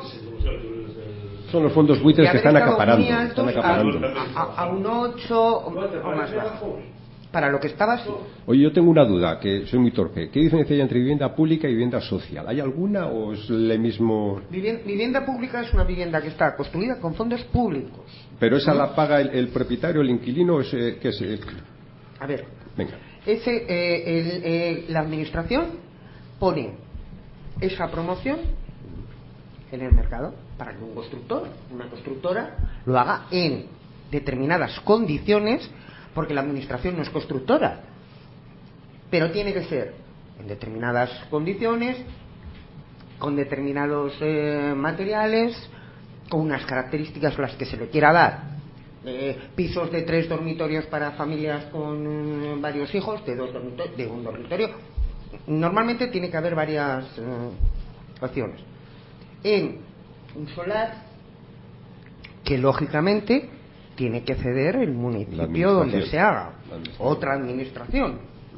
Speaker 2: Son los fondos buitres que están acaparando, están acaparando.
Speaker 3: A, a, a un ocho o, o más bajo. Para lo que estaba así.
Speaker 2: Oye, yo tengo una duda, que soy muy torpe. ¿Qué diferencia hay entre vivienda pública y vivienda social? ¿Hay alguna o es el mismo...?
Speaker 3: Vivienda, vivienda pública es una vivienda que está construida con fondos públicos.
Speaker 2: ¿Pero esa la paga el, el propietario, el inquilino? Es, eh, ¿qué es? Eh?
Speaker 3: A ver.
Speaker 2: Venga.
Speaker 3: Ese, eh, el, eh, la administración pone esa promoción en el mercado para que un constructor, una constructora, lo haga en determinadas condiciones, porque la administración no es constructora, pero tiene que ser en determinadas condiciones, con determinados eh, materiales, con unas características las que se le quiera dar. Eh, pisos de tres dormitorios para familias con eh, varios hijos, de, dos dormitorios, de un dormitorio. Normalmente tiene que haber varias eh, opciones. En un solar que lógicamente tiene que ceder el municipio donde se haga, otra administración.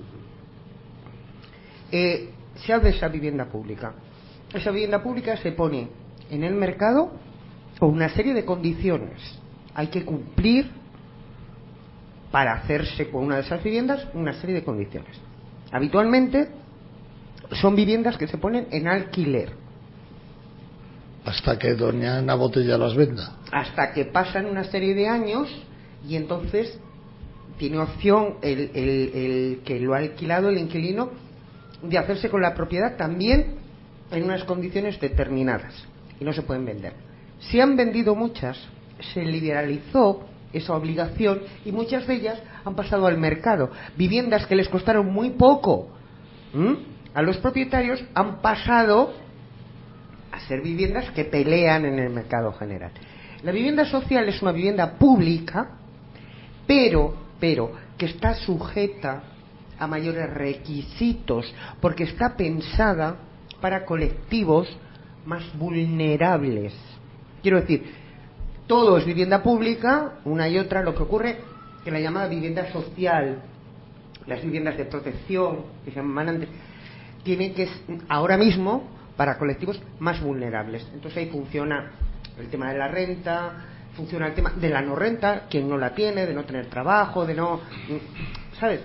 Speaker 3: Eh, se habla de esa vivienda pública. Esa vivienda pública se pone en el mercado con una serie de condiciones. Hay que cumplir para hacerse con una de esas viviendas una serie de condiciones. Habitualmente son viviendas que se ponen en alquiler.
Speaker 1: Hasta que doña Ana Botella las venda.
Speaker 3: Hasta que pasan una serie de años y entonces tiene opción el, el, el que lo ha alquilado, el inquilino, de hacerse con la propiedad también en unas condiciones determinadas y no se pueden vender. Si han vendido muchas, se liberalizó esa obligación y muchas de ellas han pasado al mercado. Viviendas que les costaron muy poco ¿m? a los propietarios han pasado a ser viviendas que pelean en el mercado general. La vivienda social es una vivienda pública, pero, pero que está sujeta a mayores requisitos, porque está pensada para colectivos más vulnerables. Quiero decir, todo es vivienda pública, una y otra. Lo que ocurre que la llamada vivienda social, las viviendas de protección que se llaman antes, tienen que ahora mismo para colectivos más vulnerables. Entonces ahí funciona el tema de la renta, funciona el tema de la no renta, quien no la tiene, de no tener trabajo, de no, ¿sabes?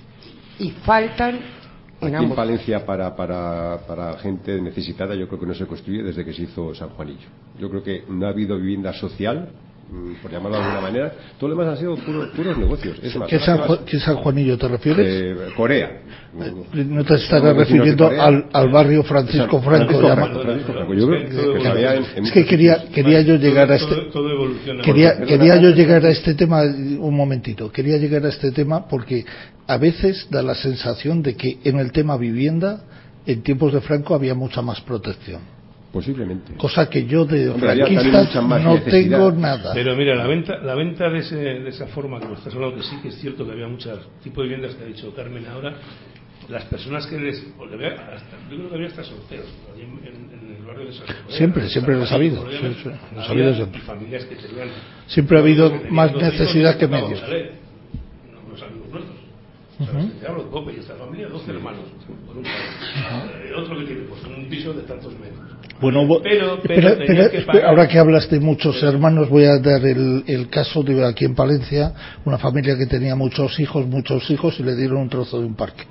Speaker 3: Y faltan en
Speaker 2: Aquí
Speaker 3: ambos.
Speaker 2: en Palencia para, para, para gente necesitada yo creo que no se construye desde que se hizo San Juanillo. Yo creo que no ha habido vivienda social, por llamarlo de alguna manera. Todo lo demás han sido puro, puros negocios. Es más,
Speaker 1: ¿Qué, San Juan, ¿Qué San Juanillo te refieres?
Speaker 2: Eh, Corea.
Speaker 1: No te estarás refiriendo al, al barrio Francisco Franco.
Speaker 2: Francisco
Speaker 1: llama...
Speaker 2: Franco, Francisco Franco. Yo creo que, que había en, en
Speaker 1: es que quería, quería yo llegar a este
Speaker 4: todo, todo evoluciona.
Speaker 1: quería, quería yo llegar a este tema un momentito. Quería llegar a este tema porque a veces da la sensación de que en el tema vivienda en tiempos de Franco había mucha más protección.
Speaker 2: Posiblemente.
Speaker 1: Cosa que yo de
Speaker 2: Hombre,
Speaker 1: franquistas no
Speaker 2: necesidad.
Speaker 1: tengo nada.
Speaker 4: Pero mira, la venta la venta de, ese, de esa forma que estás hablando, que sí que es cierto que había muchos tipos de viviendas que ha dicho Carmen ahora, las personas que les... Pues, hasta, yo creo que había hasta sorteos en, en, en el barrio de San José.
Speaker 1: Siempre, siempre lo he sabido. Sí, sí, lo he sabido siempre.
Speaker 4: Familias que tenían...
Speaker 1: Siempre ha habido más necesidad que
Speaker 4: medios.
Speaker 1: medios.
Speaker 4: No, los amigos nuestros. Uh-huh. Te hablo de Pope y esta familia, doce hermanos. Por un uh-huh. Otro que tiene pues un piso de tantos metros.
Speaker 1: Bueno,
Speaker 4: pero,
Speaker 1: pero,
Speaker 4: pero,
Speaker 1: pero,
Speaker 4: que
Speaker 1: pero ahora que hablas de muchos hermanos, voy a dar el, el caso de aquí en Palencia, una familia que tenía muchos hijos, muchos hijos, y le dieron un trozo de un parque.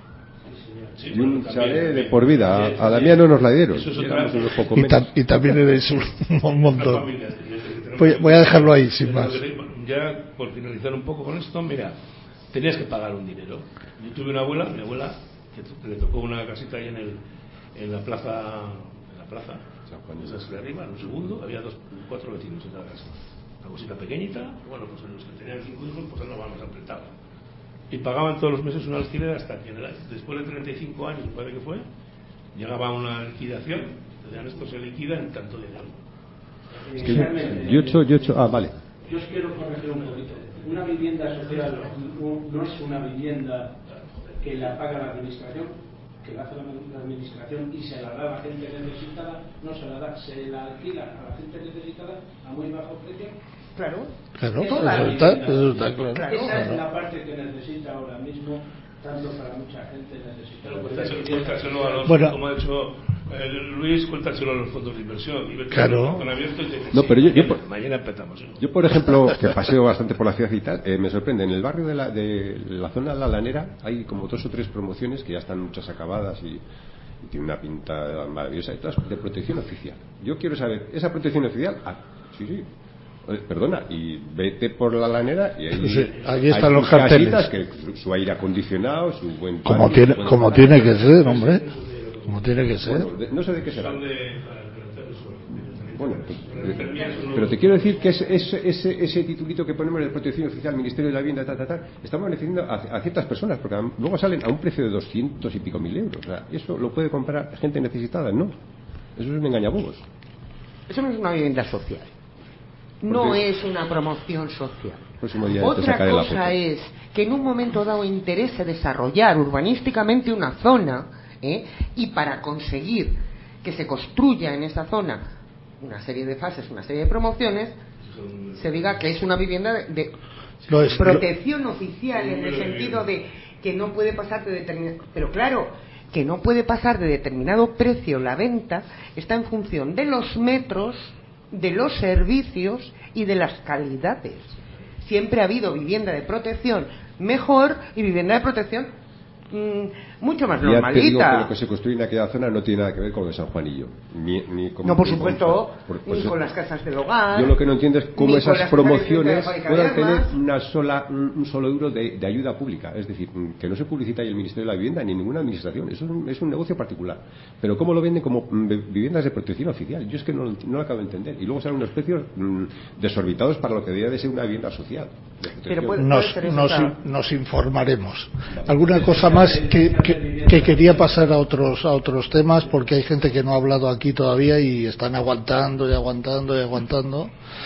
Speaker 2: Y un chalet de por vida. A, a Damián no nos la dieron.
Speaker 1: Y, ta, y también eres un, un montón. Voy, voy a dejarlo ahí, sin más.
Speaker 4: Ya, por finalizar un poco con esto, mira, tenías que pagar un dinero. Yo tuve una abuela, mi abuela, que le tocó una casita ahí en, el, en la plaza, en la plaza, esas de arriba, en un segundo, había dos, cuatro vecinos en cada casa. Una cosita pequeñita, bueno, pues los que tenían cinco hijos, pues no más apretado. Y pagaban todos los meses un alquiler hasta que después de treinta y cinco años, me parece que fue, llegaba una liquidación, decían esto se liquida en tanto dinero.
Speaker 2: Es que yo, yo, hecho, yo hecho, ah, vale.
Speaker 5: Yo os quiero corregir un poquito. Una vivienda social no, no es una vivienda que la paga la administración, que la hace la administración y se la da a la gente necesitada, no se la da, se la alquila a la gente necesitada a muy bajo precio.
Speaker 3: Claro,
Speaker 1: claro,
Speaker 5: eso
Speaker 1: eso está, eso está claro.
Speaker 5: Esa es
Speaker 1: claro.
Speaker 5: la parte que necesita ahora mismo, tanto para mucha gente necesitada.
Speaker 4: Cuéntaselo a los,
Speaker 1: bueno,
Speaker 4: como ha dicho eh, Luis, cuéntaselo a los fondos de inversión. Y
Speaker 1: claro.
Speaker 4: Y
Speaker 2: no, pero yo, yo, por,
Speaker 4: mañana empezamos.
Speaker 2: Yo, por ejemplo, que paseo bastante por la ciudad y tal, eh, me sorprende. En el barrio de la, de la zona de La Lanera hay como dos o tres promociones que ya están muchas acabadas y, y tiene una pinta maravillosa, y todas de protección oficial. Yo quiero saber, ¿esa protección oficial? Ah, sí, sí. Perdona, y vete por La Lanera y ahí,
Speaker 1: sí, ahí están
Speaker 2: hay
Speaker 1: los carteles
Speaker 2: que su aire acondicionado, su buen
Speaker 1: como patio, tiene como tiene que ser, hombre, como tiene que ser.
Speaker 2: Bueno, de, no sé de qué será. Bueno, pero te quiero decir que ese, ese, ese, ese titulito que ponemos de protección oficial, Ministerio de la Vivienda, ta, ta, ta, estamos beneficiando a, a ciertas personas, porque luego salen a un precio de doscientos y pico mil euros. O sea, eso lo puede comprar gente necesitada, ¿no? Eso es un engañabobos.
Speaker 3: Eso no es una vivienda social. No es una promoción social. Otra cosa es que en un momento dado interese desarrollar urbanísticamente una zona, ¿eh? Y para conseguir que se construya en esa zona una serie de fases, una serie de promociones, se diga que es una vivienda de, de no es, protección no. oficial, en el sentido de que no puede pasar de determinado... Pero claro, que no puede pasar de determinado precio la venta está en función de los metros, de los servicios y de las calidades. Siempre ha habido vivienda de protección mejor y vivienda de protección mmm, mucho más normalita.
Speaker 2: Ya te digo que lo que se construye en aquella zona no tiene nada que ver con el San Juanillo. Ni, ni con,
Speaker 3: no, por supuesto,
Speaker 2: con,
Speaker 3: por, ni con las casas del hogar.
Speaker 2: Yo lo que no entiendo es cómo esas promociones puedan tener una sola, un, un solo euro de, de ayuda pública. Es decir, que no se publicita ahí el Ministerio de la Vivienda ni ninguna administración. Eso es un, es un negocio particular. Pero cómo lo venden como viviendas de protección oficial. Yo es que no, no lo acabo de entender. Y luego salen unos precios mmm, desorbitados para lo que debería de ser una vivienda social.
Speaker 3: Pero puede,
Speaker 1: nos, puede nos, nos informaremos. ¿Alguna cosa más que, que, que quería pasar a otros a otros temas? Porque hay gente que no ha hablado aquí todavía y están aguantando y aguantando y aguantando.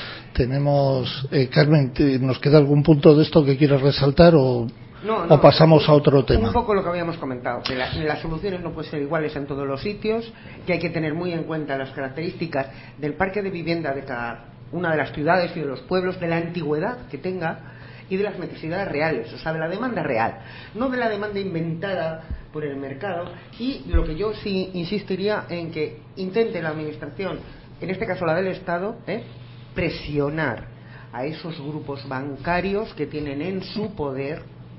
Speaker 1: Tenemos, eh, Carmen, ¿nos queda algún punto de esto que quieras resaltar o,
Speaker 3: no, no,
Speaker 1: o pasamos a otro tema?
Speaker 3: Un poco lo que habíamos comentado, que la, las soluciones no pueden ser iguales en todos los sitios, que hay que tener muy en cuenta las características del parque de vivienda de cada una de las ciudades y de los pueblos, de la antigüedad que tenga y de las necesidades reales, o sea, de la demanda real, no de la demanda inventada por el mercado. Y lo que yo sí insistiría en que intente la administración, en este caso la del Estado, ¿eh? presionar a esos grupos bancarios que tienen en su poder.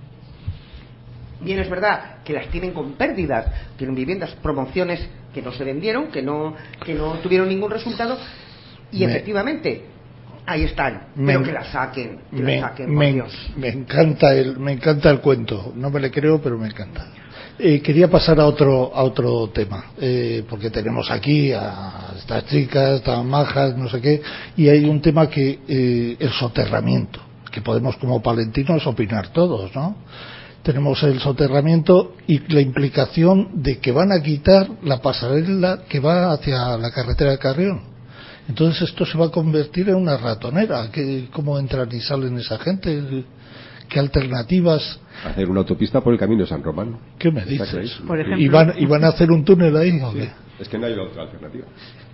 Speaker 3: Bien, es verdad que las tienen con pérdidas, tienen viviendas, promociones que no se vendieron, que no, que no tuvieron ningún resultado, y me, efectivamente ahí están, me, pero que la saquen, que
Speaker 1: me,
Speaker 3: la saquen,
Speaker 1: me,
Speaker 3: Dios.
Speaker 1: me encanta el, me encanta el cuento, no me le creo, pero me encanta. Eh, quería pasar a otro a otro tema, eh, porque tenemos aquí a estas chicas tan majas, no sé qué, y hay un tema que eh, el soterramiento, que podemos como palentinos opinar todos, ¿no? Tenemos el soterramiento y la implicación de que van a quitar la pasarela que va hacia la carretera de Carrión. Entonces esto se va a convertir en una ratonera. ¿Qué, ¿Cómo entran y salen esa gente? ¿Qué alternativas?
Speaker 2: Hacer una autopista por el camino de San Román.
Speaker 1: ¿Qué me dices?
Speaker 7: Por ejemplo,
Speaker 1: ¿Y van, ¿Y van a hacer un túnel ahí? ¿O
Speaker 2: sí.
Speaker 1: qué?
Speaker 2: Es que no hay otra alternativa.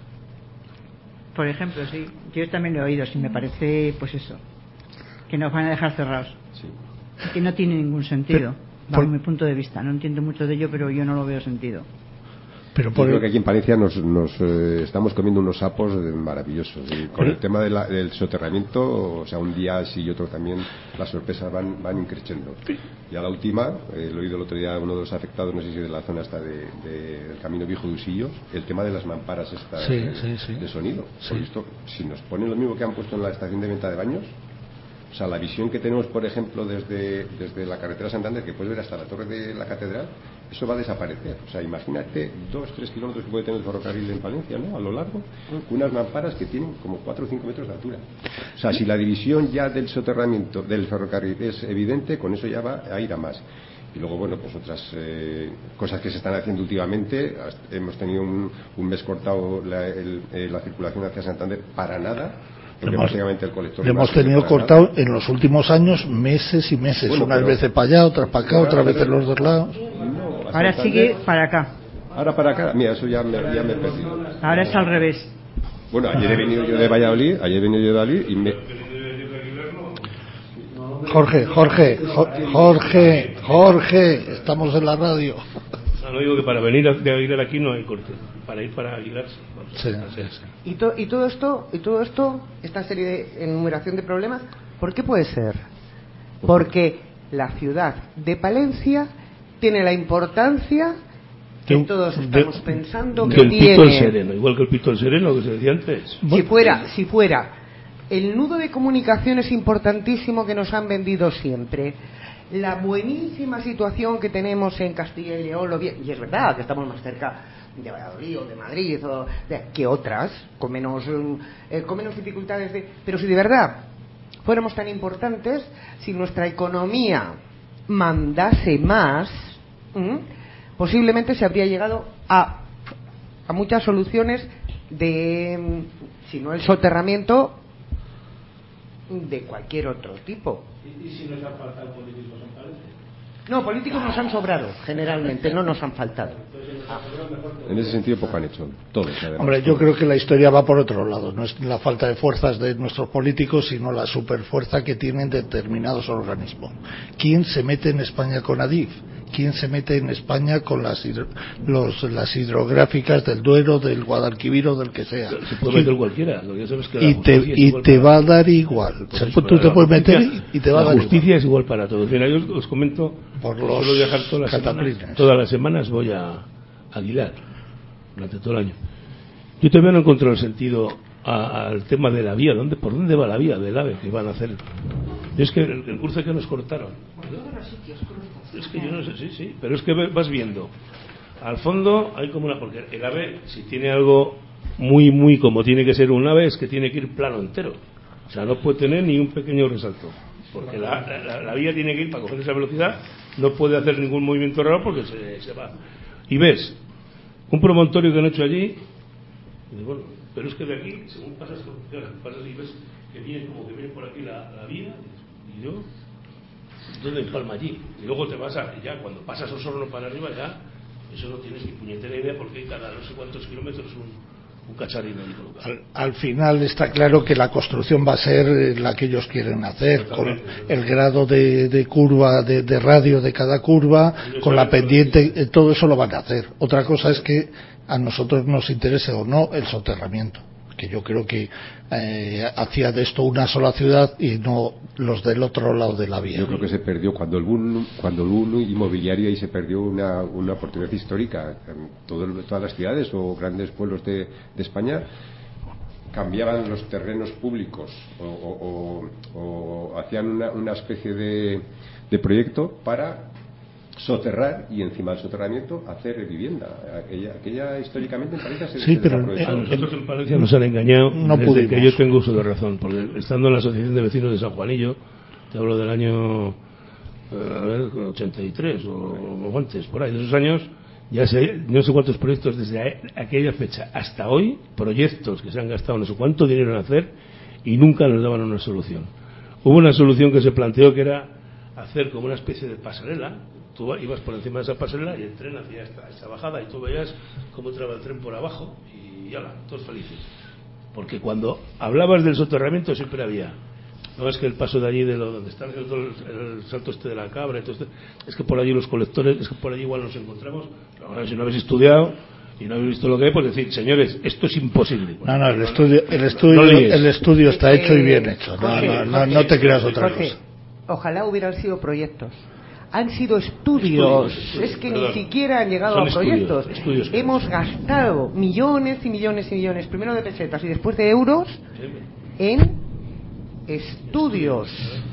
Speaker 7: Por ejemplo, sí. Yo también lo he oído, si me parece, pues eso, que nos van a dejar cerrados.
Speaker 2: Sí.
Speaker 7: Que no tiene ningún sentido,
Speaker 1: bajo
Speaker 7: mi punto de vista. No entiendo mucho de ello, pero yo no lo veo sentido.
Speaker 1: Pero por
Speaker 2: Yo creo
Speaker 1: el...
Speaker 2: que aquí en Palencia nos, nos eh, estamos comiendo unos sapos maravillosos. Y con el tema de la, del soterramiento, o sea, un día sí y otro también, las sorpresas van van increciendo. Y a la última, eh, lo he oído el otro día uno de los afectados, no sé si de la zona hasta de, de, del Camino Viejo de Usillos, el tema de las mamparas estas
Speaker 1: sí,
Speaker 2: de,
Speaker 1: sí, sí.
Speaker 2: de sonido.
Speaker 1: Sí.
Speaker 2: Por esto, si nos ponen lo mismo que han puesto en la estación de venta de baños, o sea, la visión que tenemos, por ejemplo, desde, desde la carretera Santander, que puedes ver hasta la torre de la catedral, eso va a desaparecer. O sea, imagínate dos, tres kilómetros que puede tener el ferrocarril en Palencia, ¿no? A lo largo, con unas mamparas que tienen como cuatro o cinco metros de altura. O sea, si la división ya del soterramiento del ferrocarril es evidente, con eso ya va a ir a más. Y luego, bueno, pues otras eh, cosas que se están haciendo últimamente. Hemos tenido un, un mes cortado la, el, eh, la circulación hacia Santander para nada. Porque
Speaker 1: hemos,
Speaker 2: básicamente el colector
Speaker 1: hemos tenido cortado nada. En los últimos años meses y meses, bueno, unas pero, veces para allá, otras para acá, otras veces los dos lados.
Speaker 7: No, ahora sigue para acá.
Speaker 2: Ahora para acá, mira, eso ya me, ya me he perdido.
Speaker 7: Ahora es al revés.
Speaker 2: Bueno, ayer he venido yo de Valladolid, ayer he venido yo de Valladolid y me...
Speaker 1: Jorge, Jorge, Jorge, Jorge, estamos en la radio.
Speaker 4: No digo que para venir a Aguilar aquí no hay corte, para ir para Aguilar sí.
Speaker 1: Sí, sí,
Speaker 3: sí. Y, to, y todo esto, y todo esto, esta serie de enumeración de problemas, ¿por qué puede ser? Porque la ciudad de Palencia tiene la importancia que de, todos estamos de, pensando
Speaker 4: de
Speaker 3: que
Speaker 4: el
Speaker 3: tiene.
Speaker 4: Pito el Sereno, igual que el Pito el Sereno que se decía antes.
Speaker 3: Si fuera, si fuera el nudo de comunicaciones importantísimo que nos han vendido siempre. La buenísima situación que tenemos en Castilla y León, lo bien, y es verdad que estamos más cerca de Valladolid o de Madrid o de, que otras, con menos, eh, con menos dificultades, de, pero si de verdad fuéramos tan importantes, si nuestra economía mandase más, ¿m? posiblemente se habría llegado a, a muchas soluciones de, si no el soterramiento, de cualquier otro tipo.
Speaker 5: ¿Y, y si nos han faltado políticos en Palencia?
Speaker 3: No, políticos nos han sobrado, generalmente, no nos han faltado.
Speaker 5: Ah.
Speaker 2: En ese sentido poco han hecho, todos. Además,
Speaker 1: Hombre, yo
Speaker 2: todos.
Speaker 1: creo que la historia va por otro lado, no es la falta de fuerzas de nuestros políticos, sino la superfuerza que tienen determinados organismos. ¿Quién se mete en España con Adif? ¿Quién se mete en España con las, hidro, los, las hidrográficas del Duero, del Guadalquivir o del que sea?
Speaker 4: Se puede meter cualquiera. Lo que ya sabes que
Speaker 1: y te, y te va a dar igual.
Speaker 4: Eso,
Speaker 1: tú te puedes meter y, y te va a dar igual.
Speaker 4: La justicia es igual para todos. Mira, yo os comento,
Speaker 1: por los
Speaker 4: suelo viajar todas las, semanas, todas las semanas voy a Aguilar, durante todo el año. Yo todavía no encuentro el sentido a, al tema de la vía. ¿Dónde, ¿Por dónde va la vía del AVE que van a hacer? Es que el, el cruce que nos cortaron. Es que yo no sé, sí, sí, pero es que vas viendo. Al fondo hay como una... Porque el AVE, si tiene algo muy, muy como tiene que ser un AVE, es que tiene que ir plano entero. O sea, no puede tener ni un pequeño resalto. Porque la, la, la vía tiene que ir para coger esa velocidad, no puede hacer ningún movimiento raro porque se, se va. Y ves un promontorio que han hecho allí, y dices, bueno, pero es que de aquí, según pasas, pasas y ves que viene como que viene por aquí la, la vía, y yo... ¿Dónde empalma allí? Y luego te vas a, ya cuando pasas Osorno para arriba ya, eso no tienes ni puñetera idea porque hay cada no sé cuántos kilómetros un, un cacharrín ahí colocado.
Speaker 1: Al, al final está claro que la construcción va a ser la que ellos quieren hacer, con el grado de, de curva, de, de radio de cada curva, con la pendiente, todo eso lo van a hacer. Otra cosa es que a nosotros nos interese o no el soterramiento, porque yo creo que eh, hacía de esto una sola ciudad y no los del otro lado de la vía.
Speaker 2: Yo creo que se perdió cuando el boom, cuando el boom inmobiliario ahí se perdió una, una oportunidad histórica. Todo, todas las ciudades o grandes pueblos de, de España cambiaban los terrenos públicos o, o, o, o hacían una, una especie de, de proyecto para soterrar y encima del soterramiento hacer vivienda. Aquella, aquella históricamente en Palencia se,
Speaker 1: sí,
Speaker 2: se
Speaker 1: pero
Speaker 2: desaprovechó.
Speaker 4: A nosotros en Palencia nos han engañado
Speaker 1: no
Speaker 4: desde
Speaker 1: pudimos.
Speaker 4: que yo tengo uso de razón, porque estando en la Asociación de Vecinos de San Juanillo, te hablo del año eh, a ver, ochenta y tres o, o antes, por ahí, de esos años, ya sé, no sé cuántos proyectos desde aquella fecha hasta hoy, proyectos que se han gastado no sé cuánto dinero en hacer y nunca nos daban una solución. Hubo una solución que se planteó que era hacer como una especie de pasarela. Tú ibas por encima de esa pasarela y el tren hacía esta, esta bajada y tú veías cómo entraba el tren por abajo y ala, todos felices. Porque cuando hablabas del soterramiento siempre había, no es que el paso de allí de lo, donde está el, el, el salto este de la cabra, entonces, es que por allí los colectores, es que por allí igual nos encontramos. Pero, si no habéis estudiado y no habéis visto lo que hay, pues decir, señores, esto es imposible.
Speaker 1: No, no, el estudio, el estudio, no el estudio está hecho y bien hecho. No, no, no, no te creas otra
Speaker 3: Jorge,
Speaker 1: cosa.
Speaker 3: Ojalá hubieran sido proyectos. Han sido estudios, estudios es que perdón, ni siquiera han llegado a proyectos. Estudios, estudios, Hemos gastado millones y millones y millones, primero de pesetas y después de euros, en estudios.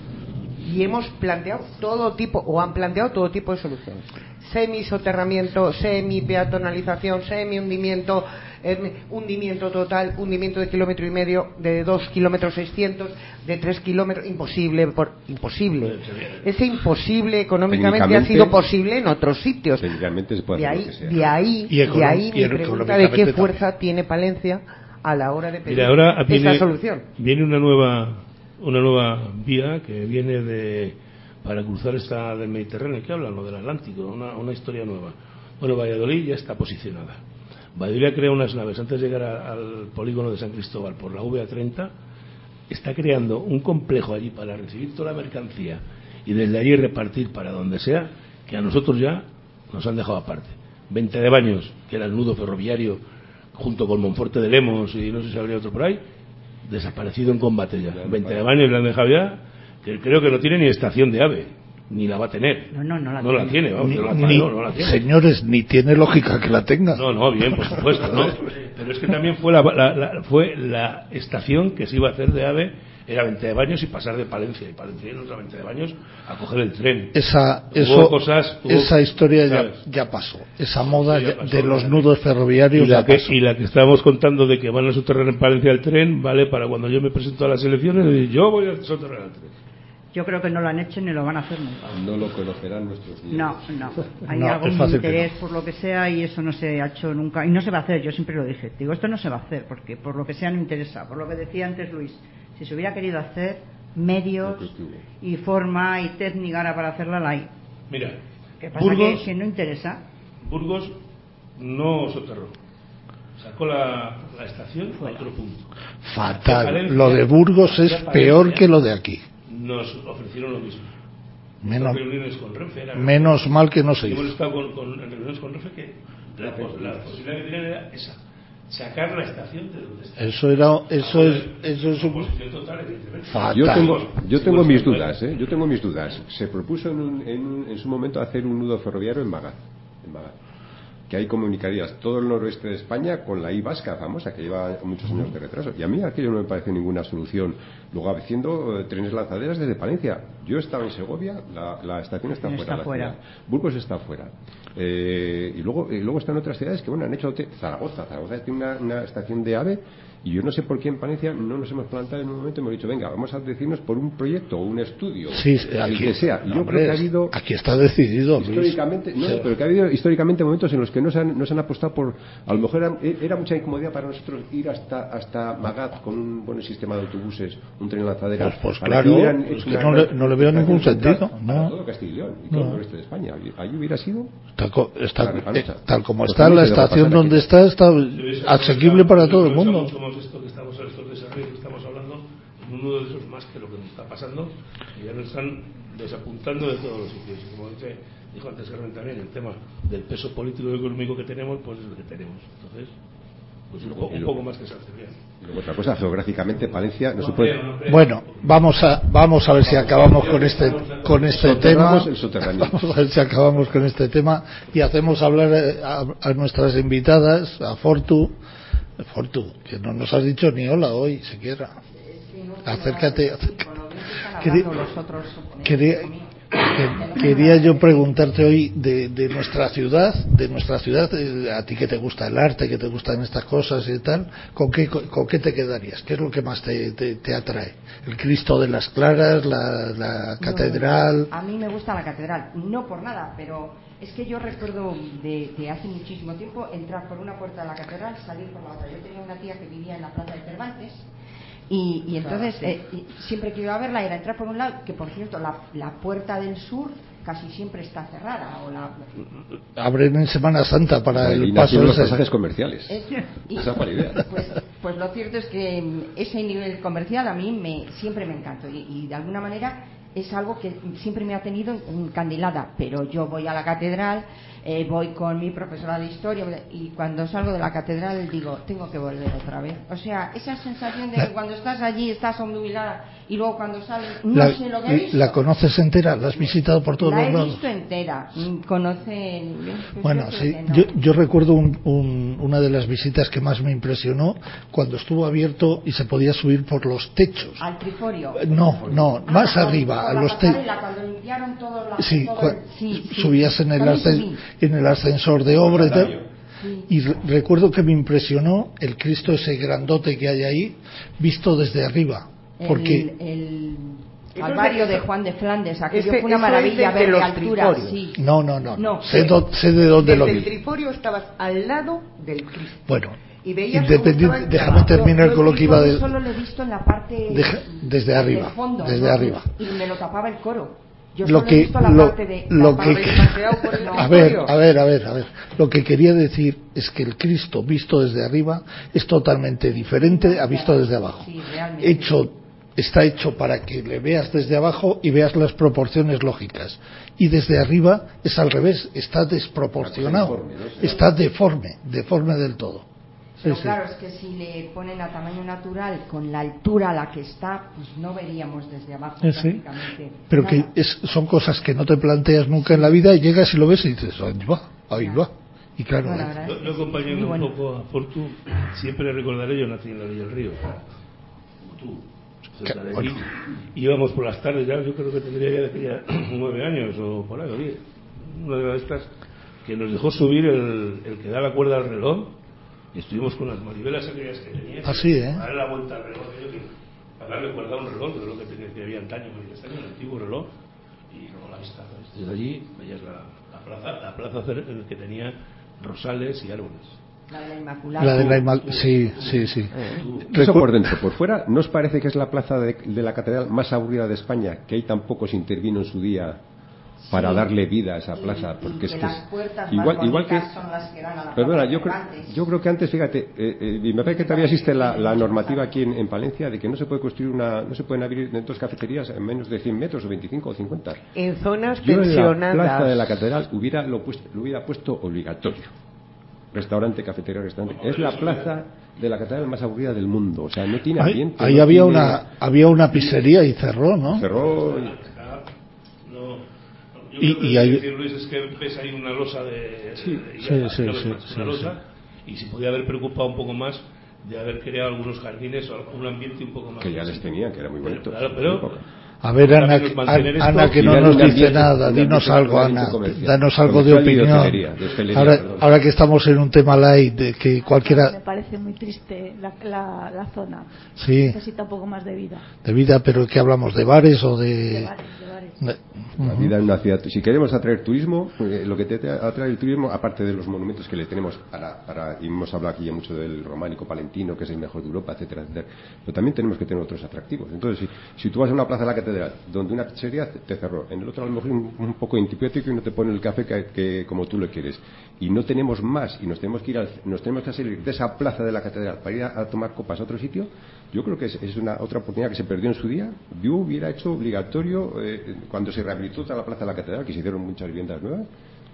Speaker 3: Y hemos planteado todo tipo, o han planteado todo tipo de soluciones. Semi-soterramiento, semi-peatonalización, semi-hundimiento, eh, hundimiento total, hundimiento de kilómetro y medio, de dos kilómetros seiscientos, de tres kilómetros, imposible, por, imposible. Ese imposible económicamente ha sido posible en otros sitios.
Speaker 2: Técnicamente se puede
Speaker 3: de
Speaker 2: hacer
Speaker 3: ahí,
Speaker 2: lo que sea.
Speaker 3: de ahí, de ahí mi pregunta de qué fuerza también tiene Palencia a la hora de pedir
Speaker 4: Mira, ahora viene,
Speaker 3: esa solución.
Speaker 4: Viene una nueva, una nueva vía que viene de para cruzar esta del Mediterráneo, que hablan, lo del Atlántico, una, una historia nueva. Bueno, Valladolid ya está posicionada. Valladolid ha creado unas naves antes de llegar a, al polígono de San Cristóbal por la V A treinta, está creando un complejo allí para recibir toda la mercancía y desde allí repartir para donde sea, que a nosotros ya nos han dejado aparte. Venta de Baños, que era el nudo ferroviario junto con Monforte de Lemos y no sé si habría otro por ahí, desaparecido en combate ya. Venta de Baños le han dejado ya, que creo que no tiene ni estación de AVE, ni la va a tener.
Speaker 7: No, no, no la
Speaker 4: no
Speaker 7: tiene.
Speaker 4: La tiene, vamos,
Speaker 1: ni,
Speaker 4: no la,
Speaker 1: ni,
Speaker 4: no, no la tiene.
Speaker 1: Señores, ni tiene lógica que la tenga.
Speaker 4: No, no, bien, por supuesto, ¿no? Pero es que también fue la, la, la, fue la estación que se iba a hacer de AVE, era Venta de Baños y pasar de Palencia, y Palencia no era Venta de Baños a coger el tren.
Speaker 1: Esa,
Speaker 4: hubo
Speaker 1: eso,
Speaker 4: cosas, hubo,
Speaker 1: esa historia ya, ya pasó, esa moda sí, ya pasó, de los nudos ferroviarios
Speaker 4: y la,
Speaker 1: ya
Speaker 4: que,
Speaker 1: pasó.
Speaker 4: Y la que estábamos contando de que van a soterrar en Palencia el tren, vale para cuando yo me presento a las elecciones y yo voy a soterrar el tren.
Speaker 7: Yo creo que no lo han hecho ni lo van a hacer nunca.
Speaker 2: No lo conocerán nuestros niños.
Speaker 7: No, no. Hay
Speaker 1: no,
Speaker 7: algún interés no. por lo que sea y eso no se ha hecho nunca. Y no se va a hacer, yo siempre lo dije. Digo, esto no se va a hacer porque por lo que sea no interesa. Por lo que decía antes Luis, si se hubiera querido hacer, medios y forma y técnica ahora para hacerla la hay.
Speaker 4: Mira,
Speaker 7: ¿qué pasa?
Speaker 4: Burgos,
Speaker 7: que, que no interesa.
Speaker 4: Burgos no soterró. Sacó la, la estación a otro punto.
Speaker 1: Fatal.
Speaker 4: Palencia,
Speaker 1: lo de Burgos es peor que lo de aquí.
Speaker 4: Nos ofrecieron lo mismo.
Speaker 1: Menos,
Speaker 4: reuniones con Renfe, era
Speaker 1: menos Renfe. Mal que no se hizo.
Speaker 4: Hemos estado con, con, en reuniones con Renfe que la, la posibilidad que tenían era esa. Sacar la estación de donde está.
Speaker 1: Eso era, eso es, eso es
Speaker 4: un total,
Speaker 2: fatal. Yo tengo, yo tengo mis dudas, ¿eh? Yo tengo mis dudas. Se propuso en, un, en, en su momento hacer un nudo ferroviario en Magaz, en Magaz, que ahí comunicarías todo el noroeste de España con la I vasca famosa que lleva muchos años de retraso. Y a mí aquello no me parece ninguna solución. Luego haciendo eh, trenes lanzaderas desde Palencia. Yo estaba en Segovia, la, la estación está,
Speaker 7: está
Speaker 2: fuera.
Speaker 7: fuera.
Speaker 2: La Burgos está fuera. Eh, y luego y luego están otras ciudades que bueno han hecho Zaragoza. Zaragoza tiene una, una estación de AVE. Y yo no sé por qué en Palencia no nos hemos plantado en un momento y hemos dicho, venga, vamos a decirnos por un proyecto o un estudio,
Speaker 1: sí, aquí,
Speaker 2: el que sea. Yo
Speaker 1: hombre,
Speaker 2: creo que ha habido...
Speaker 1: Aquí está decidido,
Speaker 2: históricamente,
Speaker 1: Luis.
Speaker 2: no, sí. Pero que ha habido históricamente momentos en los que no se han, no se han apostado por... A lo mejor era, era mucha incomodidad para nosotros ir hasta hasta Magaz con un buen sistema de autobuses, un tren lanzadera.
Speaker 1: Pues, pues claro, es que no le, no le veo ningún sentido. No.
Speaker 2: Todo Castilla y León y todo no. el noreste de España. Allí hubiera sido...
Speaker 1: Está, está, eh, tal como
Speaker 2: pues
Speaker 1: está la estación donde aquí. está, está asequible para todo el mundo.
Speaker 4: Estos desarrollos que estamos hablando en uno de esos más que lo que nos está pasando y ya nos están desapuntando de todos los sitios. Y como dice, dijo antes Carmen también, el tema del peso político y económico que tenemos, pues es lo que tenemos. Entonces Pues luego, un poco más que San Cebrián.
Speaker 2: Y luego otra cosa, geográficamente Palencia no, no se puede.
Speaker 1: Creo, no creo. Bueno, vamos a vamos a ver si acabamos con este con este tema. Vamos a ver si acabamos con este tema y hacemos hablar a, a nuestras invitadas, a Fortu, Fortu, que no nos has dicho ni hola hoy siquiera. Acércate, acércate. Quería, quería, quería yo preguntarte hoy de, de nuestra ciudad, de nuestra ciudad, a ti que te gusta el arte, que te gustan estas cosas y tal, ¿con qué, con, con qué te quedarías? ¿Qué es lo que más te, te, te atrae? ¿El Cristo de las Claras, la, la catedral?
Speaker 7: No, a mí me gusta la catedral, no por nada, pero es que yo recuerdo de, de hace muchísimo tiempo entrar por una puerta de la catedral, salir por la otra. Yo tenía una tía que vivía en la plaza de Cervantes. Y, y entonces eh, siempre que iba a verla era entrar por un lado, que por cierto la, la puerta del sur casi siempre está cerrada o la...
Speaker 1: abren en Semana Santa para el paso
Speaker 2: de los
Speaker 1: ese.
Speaker 2: pasajes comerciales.
Speaker 7: Es, y,
Speaker 2: esa fue la idea.
Speaker 7: Pues, pues lo cierto es que ese nivel comercial a mí me siempre me encantó y, y de alguna manera es algo que siempre me ha tenido encandilada, pero yo voy a la catedral, eh, voy con mi profesora de historia y cuando salgo de la catedral digo, tengo que volver otra vez. O sea, esa sensación de que cuando estás allí estás obnubilada y luego cuando sales no
Speaker 1: la,
Speaker 7: sé lo que he visto.
Speaker 1: ¿La conoces entera? ¿La has visitado por todos
Speaker 7: la
Speaker 1: los lados?
Speaker 7: La he visto entera. Conoce...
Speaker 1: Bueno, sí, no. yo, yo recuerdo un, un, una de las visitas que más me impresionó cuando estuvo abierto y se podía subir por los techos.
Speaker 7: ¿Al Triforio?
Speaker 1: No, no, ah, más arriba, a los techos.
Speaker 7: Cuando limpiaron todos los...
Speaker 1: Sí,
Speaker 7: todo el, sí, sí,
Speaker 1: subías en el, ascen, en el ascensor de obra y tal. Sí. Y re recuerdo que me impresionó el Cristo ese grandote que hay ahí, visto desde arriba. Porque
Speaker 7: el, el Calvario de Juan de Flandes, aquello
Speaker 3: ese,
Speaker 7: fue una maravilla ver de altura. Sí.
Speaker 1: No, no, no, no. Sé, do, sé de dónde lo vi.
Speaker 3: Desde el Triforio estabas al lado del Cristo.
Speaker 1: Bueno,
Speaker 3: y veías
Speaker 1: independiente, déjame terminar yo, con lo que iba a decir.
Speaker 7: Solo lo he visto en la parte
Speaker 1: Deja, desde arriba,
Speaker 7: fondo,
Speaker 1: desde
Speaker 7: ¿no?
Speaker 1: arriba.
Speaker 7: Y me lo tapaba el coro. Yo
Speaker 1: lo que,
Speaker 7: he visto la
Speaker 1: lo,
Speaker 7: parte de,
Speaker 1: lo
Speaker 7: la
Speaker 1: que
Speaker 7: parte
Speaker 1: no. a ver, a ver, a ver, a ver. Lo que quería decir es que el Cristo visto desde arriba es totalmente diferente a visto desde abajo.
Speaker 7: Sí,
Speaker 1: hecho está hecho para que le veas desde abajo y veas las proporciones lógicas. Y desde arriba es al revés, está desproporcionado, está deforme, deforme del todo.
Speaker 7: Pero
Speaker 1: sí,
Speaker 7: claro,
Speaker 1: sí.
Speaker 7: es que si le ponen a tamaño natural con la altura a la que está, pues no veríamos desde abajo
Speaker 1: sí,
Speaker 7: prácticamente
Speaker 1: pero
Speaker 7: nada.
Speaker 1: que es, son cosas que no te planteas nunca en la vida y llegas y lo ves y dices, ahí va, ahí
Speaker 7: claro.
Speaker 1: va. Y claro,
Speaker 7: bueno,
Speaker 1: eh.
Speaker 4: yo, yo acompañando bueno. un poco a Fortu, siempre recordaré, yo nací en la Villa del Río, tú, cerca de allí, y íbamos por las tardes, ya yo creo que tendría ya, ya nueve años o por ahí, o diez, una de estas que nos dejó subir el, el que da la cuerda al reloj. Y estuvimos con las manivelas aquellas que tenía.
Speaker 1: Así, ¿eh?
Speaker 4: Para darle la vuelta al reloj, yo que para darle cuerda a un reloj, que es lo que tenía que había antaño, este año, el antiguo reloj. Y luego la vista, desde allí veías la, la plaza, la plaza que tenía rosales y árboles.
Speaker 7: La de la Inmaculada.
Speaker 1: La de la Inmaculada, sí, sí, sí.
Speaker 2: Eso por dentro, por fuera, ¿no os parece que es la plaza de, de la catedral más aburrida de España? Que ahí tampoco se intervino en su día para sí, darle vida a esa plaza,
Speaker 7: y,
Speaker 2: porque
Speaker 7: y
Speaker 2: es que
Speaker 7: las puertas
Speaker 2: igual
Speaker 7: más
Speaker 2: igual que
Speaker 7: son las que dan a la
Speaker 2: perdona yo creo yo creo que antes fíjate eh, eh, y me parece que todavía existe la, la normativa aquí en, en Palencia de que no se puede construir una no se pueden abrir dentro de cafeterías en menos de cien metros o veinticinco o cincuenta
Speaker 3: en zonas
Speaker 2: yo
Speaker 3: tensionadas.
Speaker 2: En la plaza de la catedral hubiera lo, puesto, lo hubiera puesto obligatorio, restaurante, cafetería, restaurante. Es la plaza de la catedral más aburrida del mundo, o sea, no tiene ambiente.
Speaker 1: Ahí, ahí
Speaker 2: no
Speaker 1: había
Speaker 2: tiene...
Speaker 1: una había una pizzería y cerró, ¿no?
Speaker 2: Cerró.
Speaker 4: Yo y, creo que y hay... decir, Luis, es que ves ahí una losa de...
Speaker 1: Sí,
Speaker 4: de
Speaker 1: sí,
Speaker 4: hierba,
Speaker 1: sí,
Speaker 4: una
Speaker 1: sí,
Speaker 4: más,
Speaker 1: sí,
Speaker 4: una
Speaker 1: sí,
Speaker 4: losa, sí. Y se podía haber preocupado un poco más de haber creado algunos jardines o un ambiente un poco más...
Speaker 2: Que ya les tenían, que era muy bonito.
Speaker 4: Claro, pero...
Speaker 1: A ver, Ana, Ana, Ana que no nos dice nada, dinos algo, Ana, danos algo de opinión. Ahora, ahora que estamos en un tema light, de que cualquiera...
Speaker 6: Me parece muy triste la, la, la zona.
Speaker 1: Sí.
Speaker 6: Necesita un poco más de vida.
Speaker 1: De vida, pero ¿qué hablamos? ¿De bares o de...?
Speaker 6: De bares, de bares.
Speaker 1: De...
Speaker 2: La vida en una ciudad. Si queremos atraer turismo, eh, lo que te atrae el turismo, aparte de los monumentos que le tenemos para, para y hemos hablado aquí ya mucho del románico palentino, que es el mejor de Europa, etcétera, etcétera, pero también tenemos que tener otros atractivos. Entonces, si, si tú vas a una plaza de la catedral, donde una pizzería te cerró, en el otro a lo mejor un, un poco antibiótico y no te ponen el café que, que como tú lo quieres, y no tenemos más, y nos tenemos que ir al, nos tenemos que salir de esa plaza de la catedral para ir a, a tomar copas a otro sitio, yo creo que es, es una otra oportunidad que se perdió en su día. Yo hubiera hecho obligatorio, eh, cuando se rehabilitó toda la plaza de la catedral, que se hicieron muchas viviendas nuevas,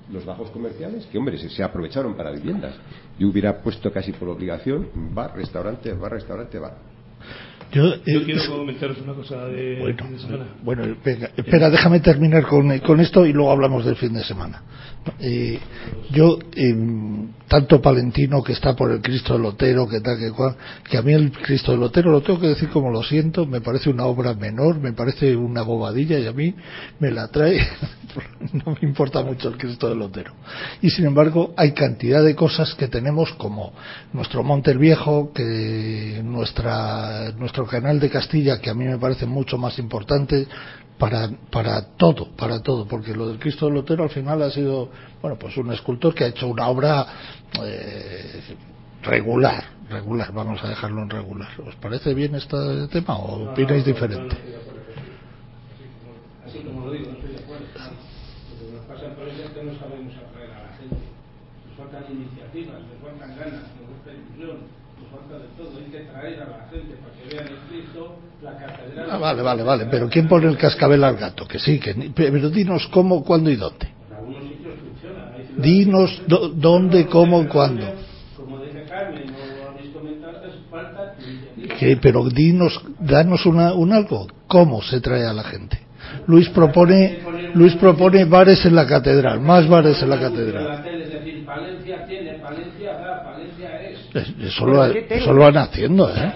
Speaker 2: los bajos comerciales, que hombre, se, se aprovecharon para viviendas. Yo hubiera puesto casi por obligación bar, restaurante, bar, restaurante, bar.
Speaker 4: Yo, eh, Yo quiero comentaros una cosa de
Speaker 1: bueno,
Speaker 4: fin de semana.
Speaker 1: Bueno, venga, espera, déjame terminar con, con esto y luego hablamos del fin de semana. Eh, yo, eh, tanto Palentino, que está por el Cristo del Lotero, que tal, que cual, que a mí el Cristo del Lotero, lo tengo que decir como lo siento, me parece una obra menor, me parece una bobadilla y a mí me la trae, no me importa mucho el Cristo del Lotero. Y sin embargo, hay cantidad de cosas que tenemos, como nuestro Monte el Viejo, que nuestra, nuestro Canal de Castilla, que a mí me parece mucho más importante, para para todo, para todo, porque lo del Cristo del Lotero al final ha sido, bueno, pues un escultor que ha hecho una obra eh, regular, regular, vamos a dejarlo en regular. ¿Os parece bien este tema o no, opináis no, no, diferente?
Speaker 5: No, no, así como lo digo, no estoy de acuerdo. Lo que nos pasa en Palencia es que no sabemos atraer a la gente. Nos faltan iniciativas, nos faltan ganas, nos falta ilusión, nos falta de todo. Hay que traer a la gente para que vean el Cristo.
Speaker 1: Ah, vale, vale, vale, pero ¿quién pone el cascabel al gato? Que sí, que pero dinos cómo, cuándo y dónde. Dinos do, dónde, cómo, cuándo.
Speaker 5: Como dice Carmen, no habéis comentado, falta iniciativa.
Speaker 1: ¿Qué? Pero dinos, danos una, un algo. ¿Cómo se trae a la gente? Luis propone, Luis propone bares en la catedral, más bares en la catedral.
Speaker 5: Es decir, Palencia tiene, Palencia da, Palencia es.
Speaker 1: Eso lo, eso lo van haciendo, ¿eh?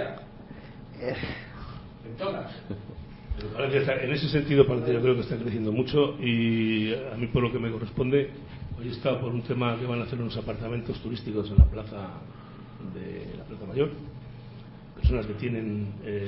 Speaker 4: En ese sentido, Palencia yo creo que está creciendo mucho y a mí, por lo que me corresponde, hoy he estado por un tema que van a hacer unos apartamentos turísticos en la plaza de la Plaza Mayor, personas que tienen eh,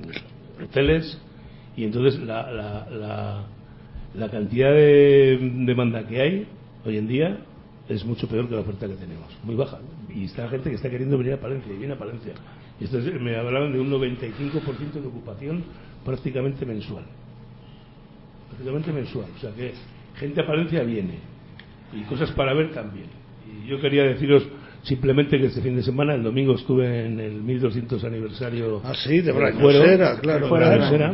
Speaker 4: hoteles, y entonces la, la, la, la cantidad de demanda que hay hoy en día es mucho peor que la oferta que tenemos, muy baja, y está gente que está queriendo venir a Palencia y viene a Palencia. Y esto es, me hablaban de un noventa y cinco por ciento de ocupación prácticamente mensual. Prácticamente mensual. O sea que gente a Palencia viene. Y cosas para ver también. Y yo quería deciros simplemente que este fin de semana, el domingo, estuve en el mil doscientos aniversario.
Speaker 1: Ah, sí, de Brañosera, claro.
Speaker 4: Fuera de Brañosera.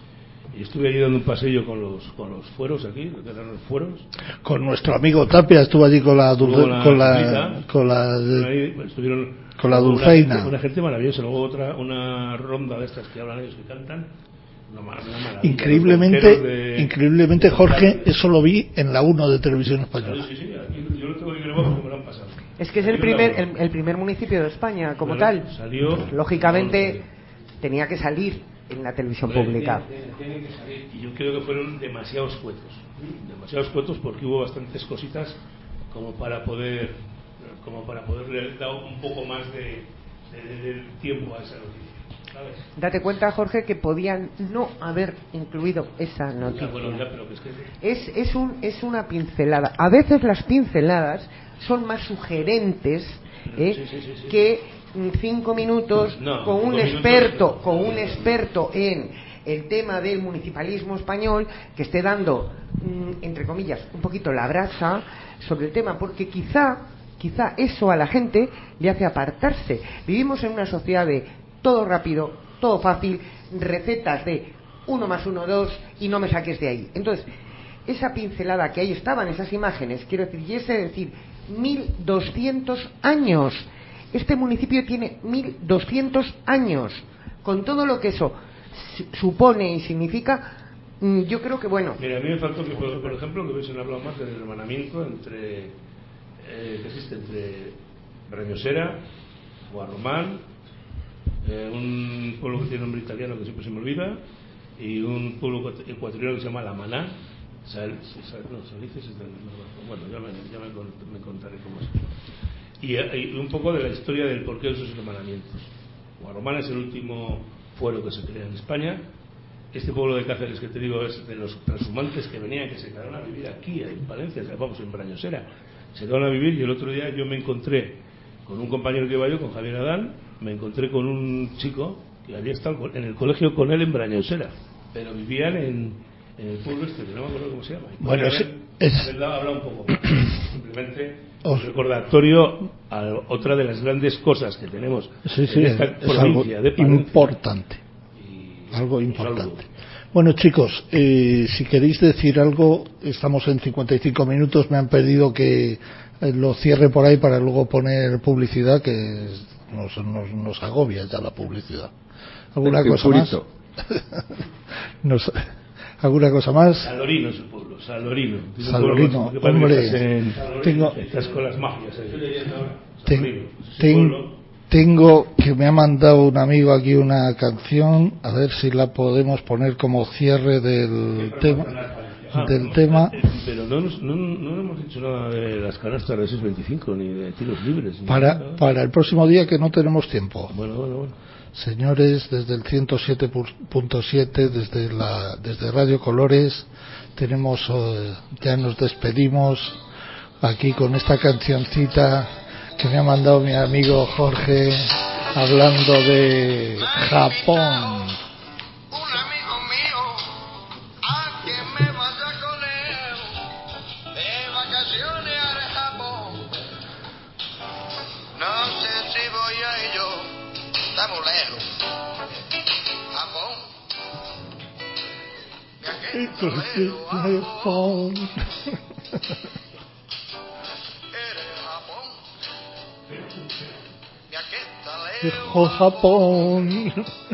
Speaker 4: Y estuve allí dando un paseo con los con los fueros aquí, que eran los fueros.
Speaker 1: Con nuestro amigo Tapia, estuvo allí con la dulce, con la con la, con la, de,
Speaker 4: ahí, bueno, estuvieron
Speaker 1: con la dulceina.
Speaker 4: Una, una gente maravillosa. Luego otra una ronda de estas que hablan ellos, que cantan. Una, una
Speaker 1: increíblemente, de, increíblemente Jorge, eso lo vi en la uno de Televisión Española.
Speaker 4: Sí, sí, aquí, yo lo tengo que grabar porque me lo han pasado.
Speaker 3: Es que es el primer, el, el primer municipio de España como bueno, tal.
Speaker 4: Salió,
Speaker 3: lógicamente no, tenía que salir en la televisión
Speaker 4: bueno,
Speaker 3: pública.
Speaker 4: Tiene, tiene que salir. Y yo creo que fueron demasiados cuetos. Demasiados cuetos porque hubo bastantes cositas como para poder como para poderle dar un poco más de, de, de, de tiempo a esa noticia. ¿Sabes?
Speaker 3: Date cuenta, Jorge, que podían no haber incluido esa noticia.
Speaker 4: Ya, bueno, ya, pero que es, que...
Speaker 3: es, es, un, es una pincelada. A veces las pinceladas son más sugerentes ¿eh? sí, sí, sí, sí. que cinco minutos no, con un experto, minutos. con un experto en el tema del municipalismo español que esté dando, entre comillas, un poquito la brasa sobre el tema, porque quizá, quizá eso a la gente le hace apartarse. Vivimos en una sociedad de todo rápido, todo fácil, recetas de uno más uno, dos y no me saques de ahí. Entonces, esa pincelada que ahí estaban, esas imágenes, quiero decir, y ese decir, mil doscientos años. Este municipio tiene mil doscientos años. Con todo lo que eso supone y significa, yo creo que bueno.
Speaker 4: Mira, a mí me faltó que, por, por ejemplo, que hubiesen hablado más del hermanamiento entre, eh, que existe entre Brañosera, Guarromán, Eh, un pueblo que tiene nombre italiano que siempre se me olvida, y un pueblo ecuatoriano que se llama La Maná. Sal, sal, no, Salices es del, bueno, ya, me, ya me, me contaré cómo es. Y, y un poco de la historia del porqué de esos hermanamientos. Guarromán es el último fuero que se crea en España. Este pueblo de Cáceres que te digo es de los transhumantes que venían, que se quedaron a vivir aquí en Palencia, vamos, en Brañosera, se quedaron a vivir. Y el otro día yo me encontré con un compañero que iba yo, con Javier Adán, me encontré con un chico que había estado en el colegio con él en Brañosera, pero vivían en, en el pueblo este, que no me acuerdo cómo se llama.
Speaker 1: Bueno, es, es...
Speaker 4: habla un poco más. Simplemente un recordatorio a otra de las grandes cosas que tenemos
Speaker 1: sí, sí,
Speaker 4: en esta
Speaker 1: es
Speaker 4: provincia
Speaker 1: algo
Speaker 4: de Palencia.
Speaker 1: Importante,
Speaker 4: y
Speaker 1: algo importante. Bueno, chicos, eh, si queréis decir algo, estamos en cincuenta y cinco minutos. Me han pedido que eh, lo cierre por ahí para luego poner publicidad, que nos, nos, nos agobia ya la publicidad. ¿Alguna
Speaker 2: Este
Speaker 1: cosa más? nos, ¿Alguna cosa más?
Speaker 4: Salorino es el pueblo, Salorino.
Speaker 1: Salorino, hombre.
Speaker 4: En,
Speaker 1: tengo,
Speaker 4: estás con las magias.
Speaker 1: Ten, ten, tengo que me ha mandado un amigo aquí una canción, a ver si la podemos poner como cierre del tema.
Speaker 4: Ah,
Speaker 1: del tema.
Speaker 4: Pero no, no, no hemos dicho nada de las canastas de seis veinticinco ni de tiros libres. Ni
Speaker 1: para,
Speaker 4: nada.
Speaker 1: para el próximo día, que no tenemos tiempo.
Speaker 4: Bueno, bueno, bueno.
Speaker 1: Señores, desde el ciento siete punto siete, desde la desde Radio Colores, tenemos eh, ya nos despedimos aquí con esta cancioncita que me ha mandado mi amigo Jorge, hablando de Japón.
Speaker 8: Un amigo mío, a que me vaya con él de vacaciones al Japón. No sé si voy a ello, está muy lejos. Japón. De aquel
Speaker 1: Japón.
Speaker 8: de aquel
Speaker 1: Japón.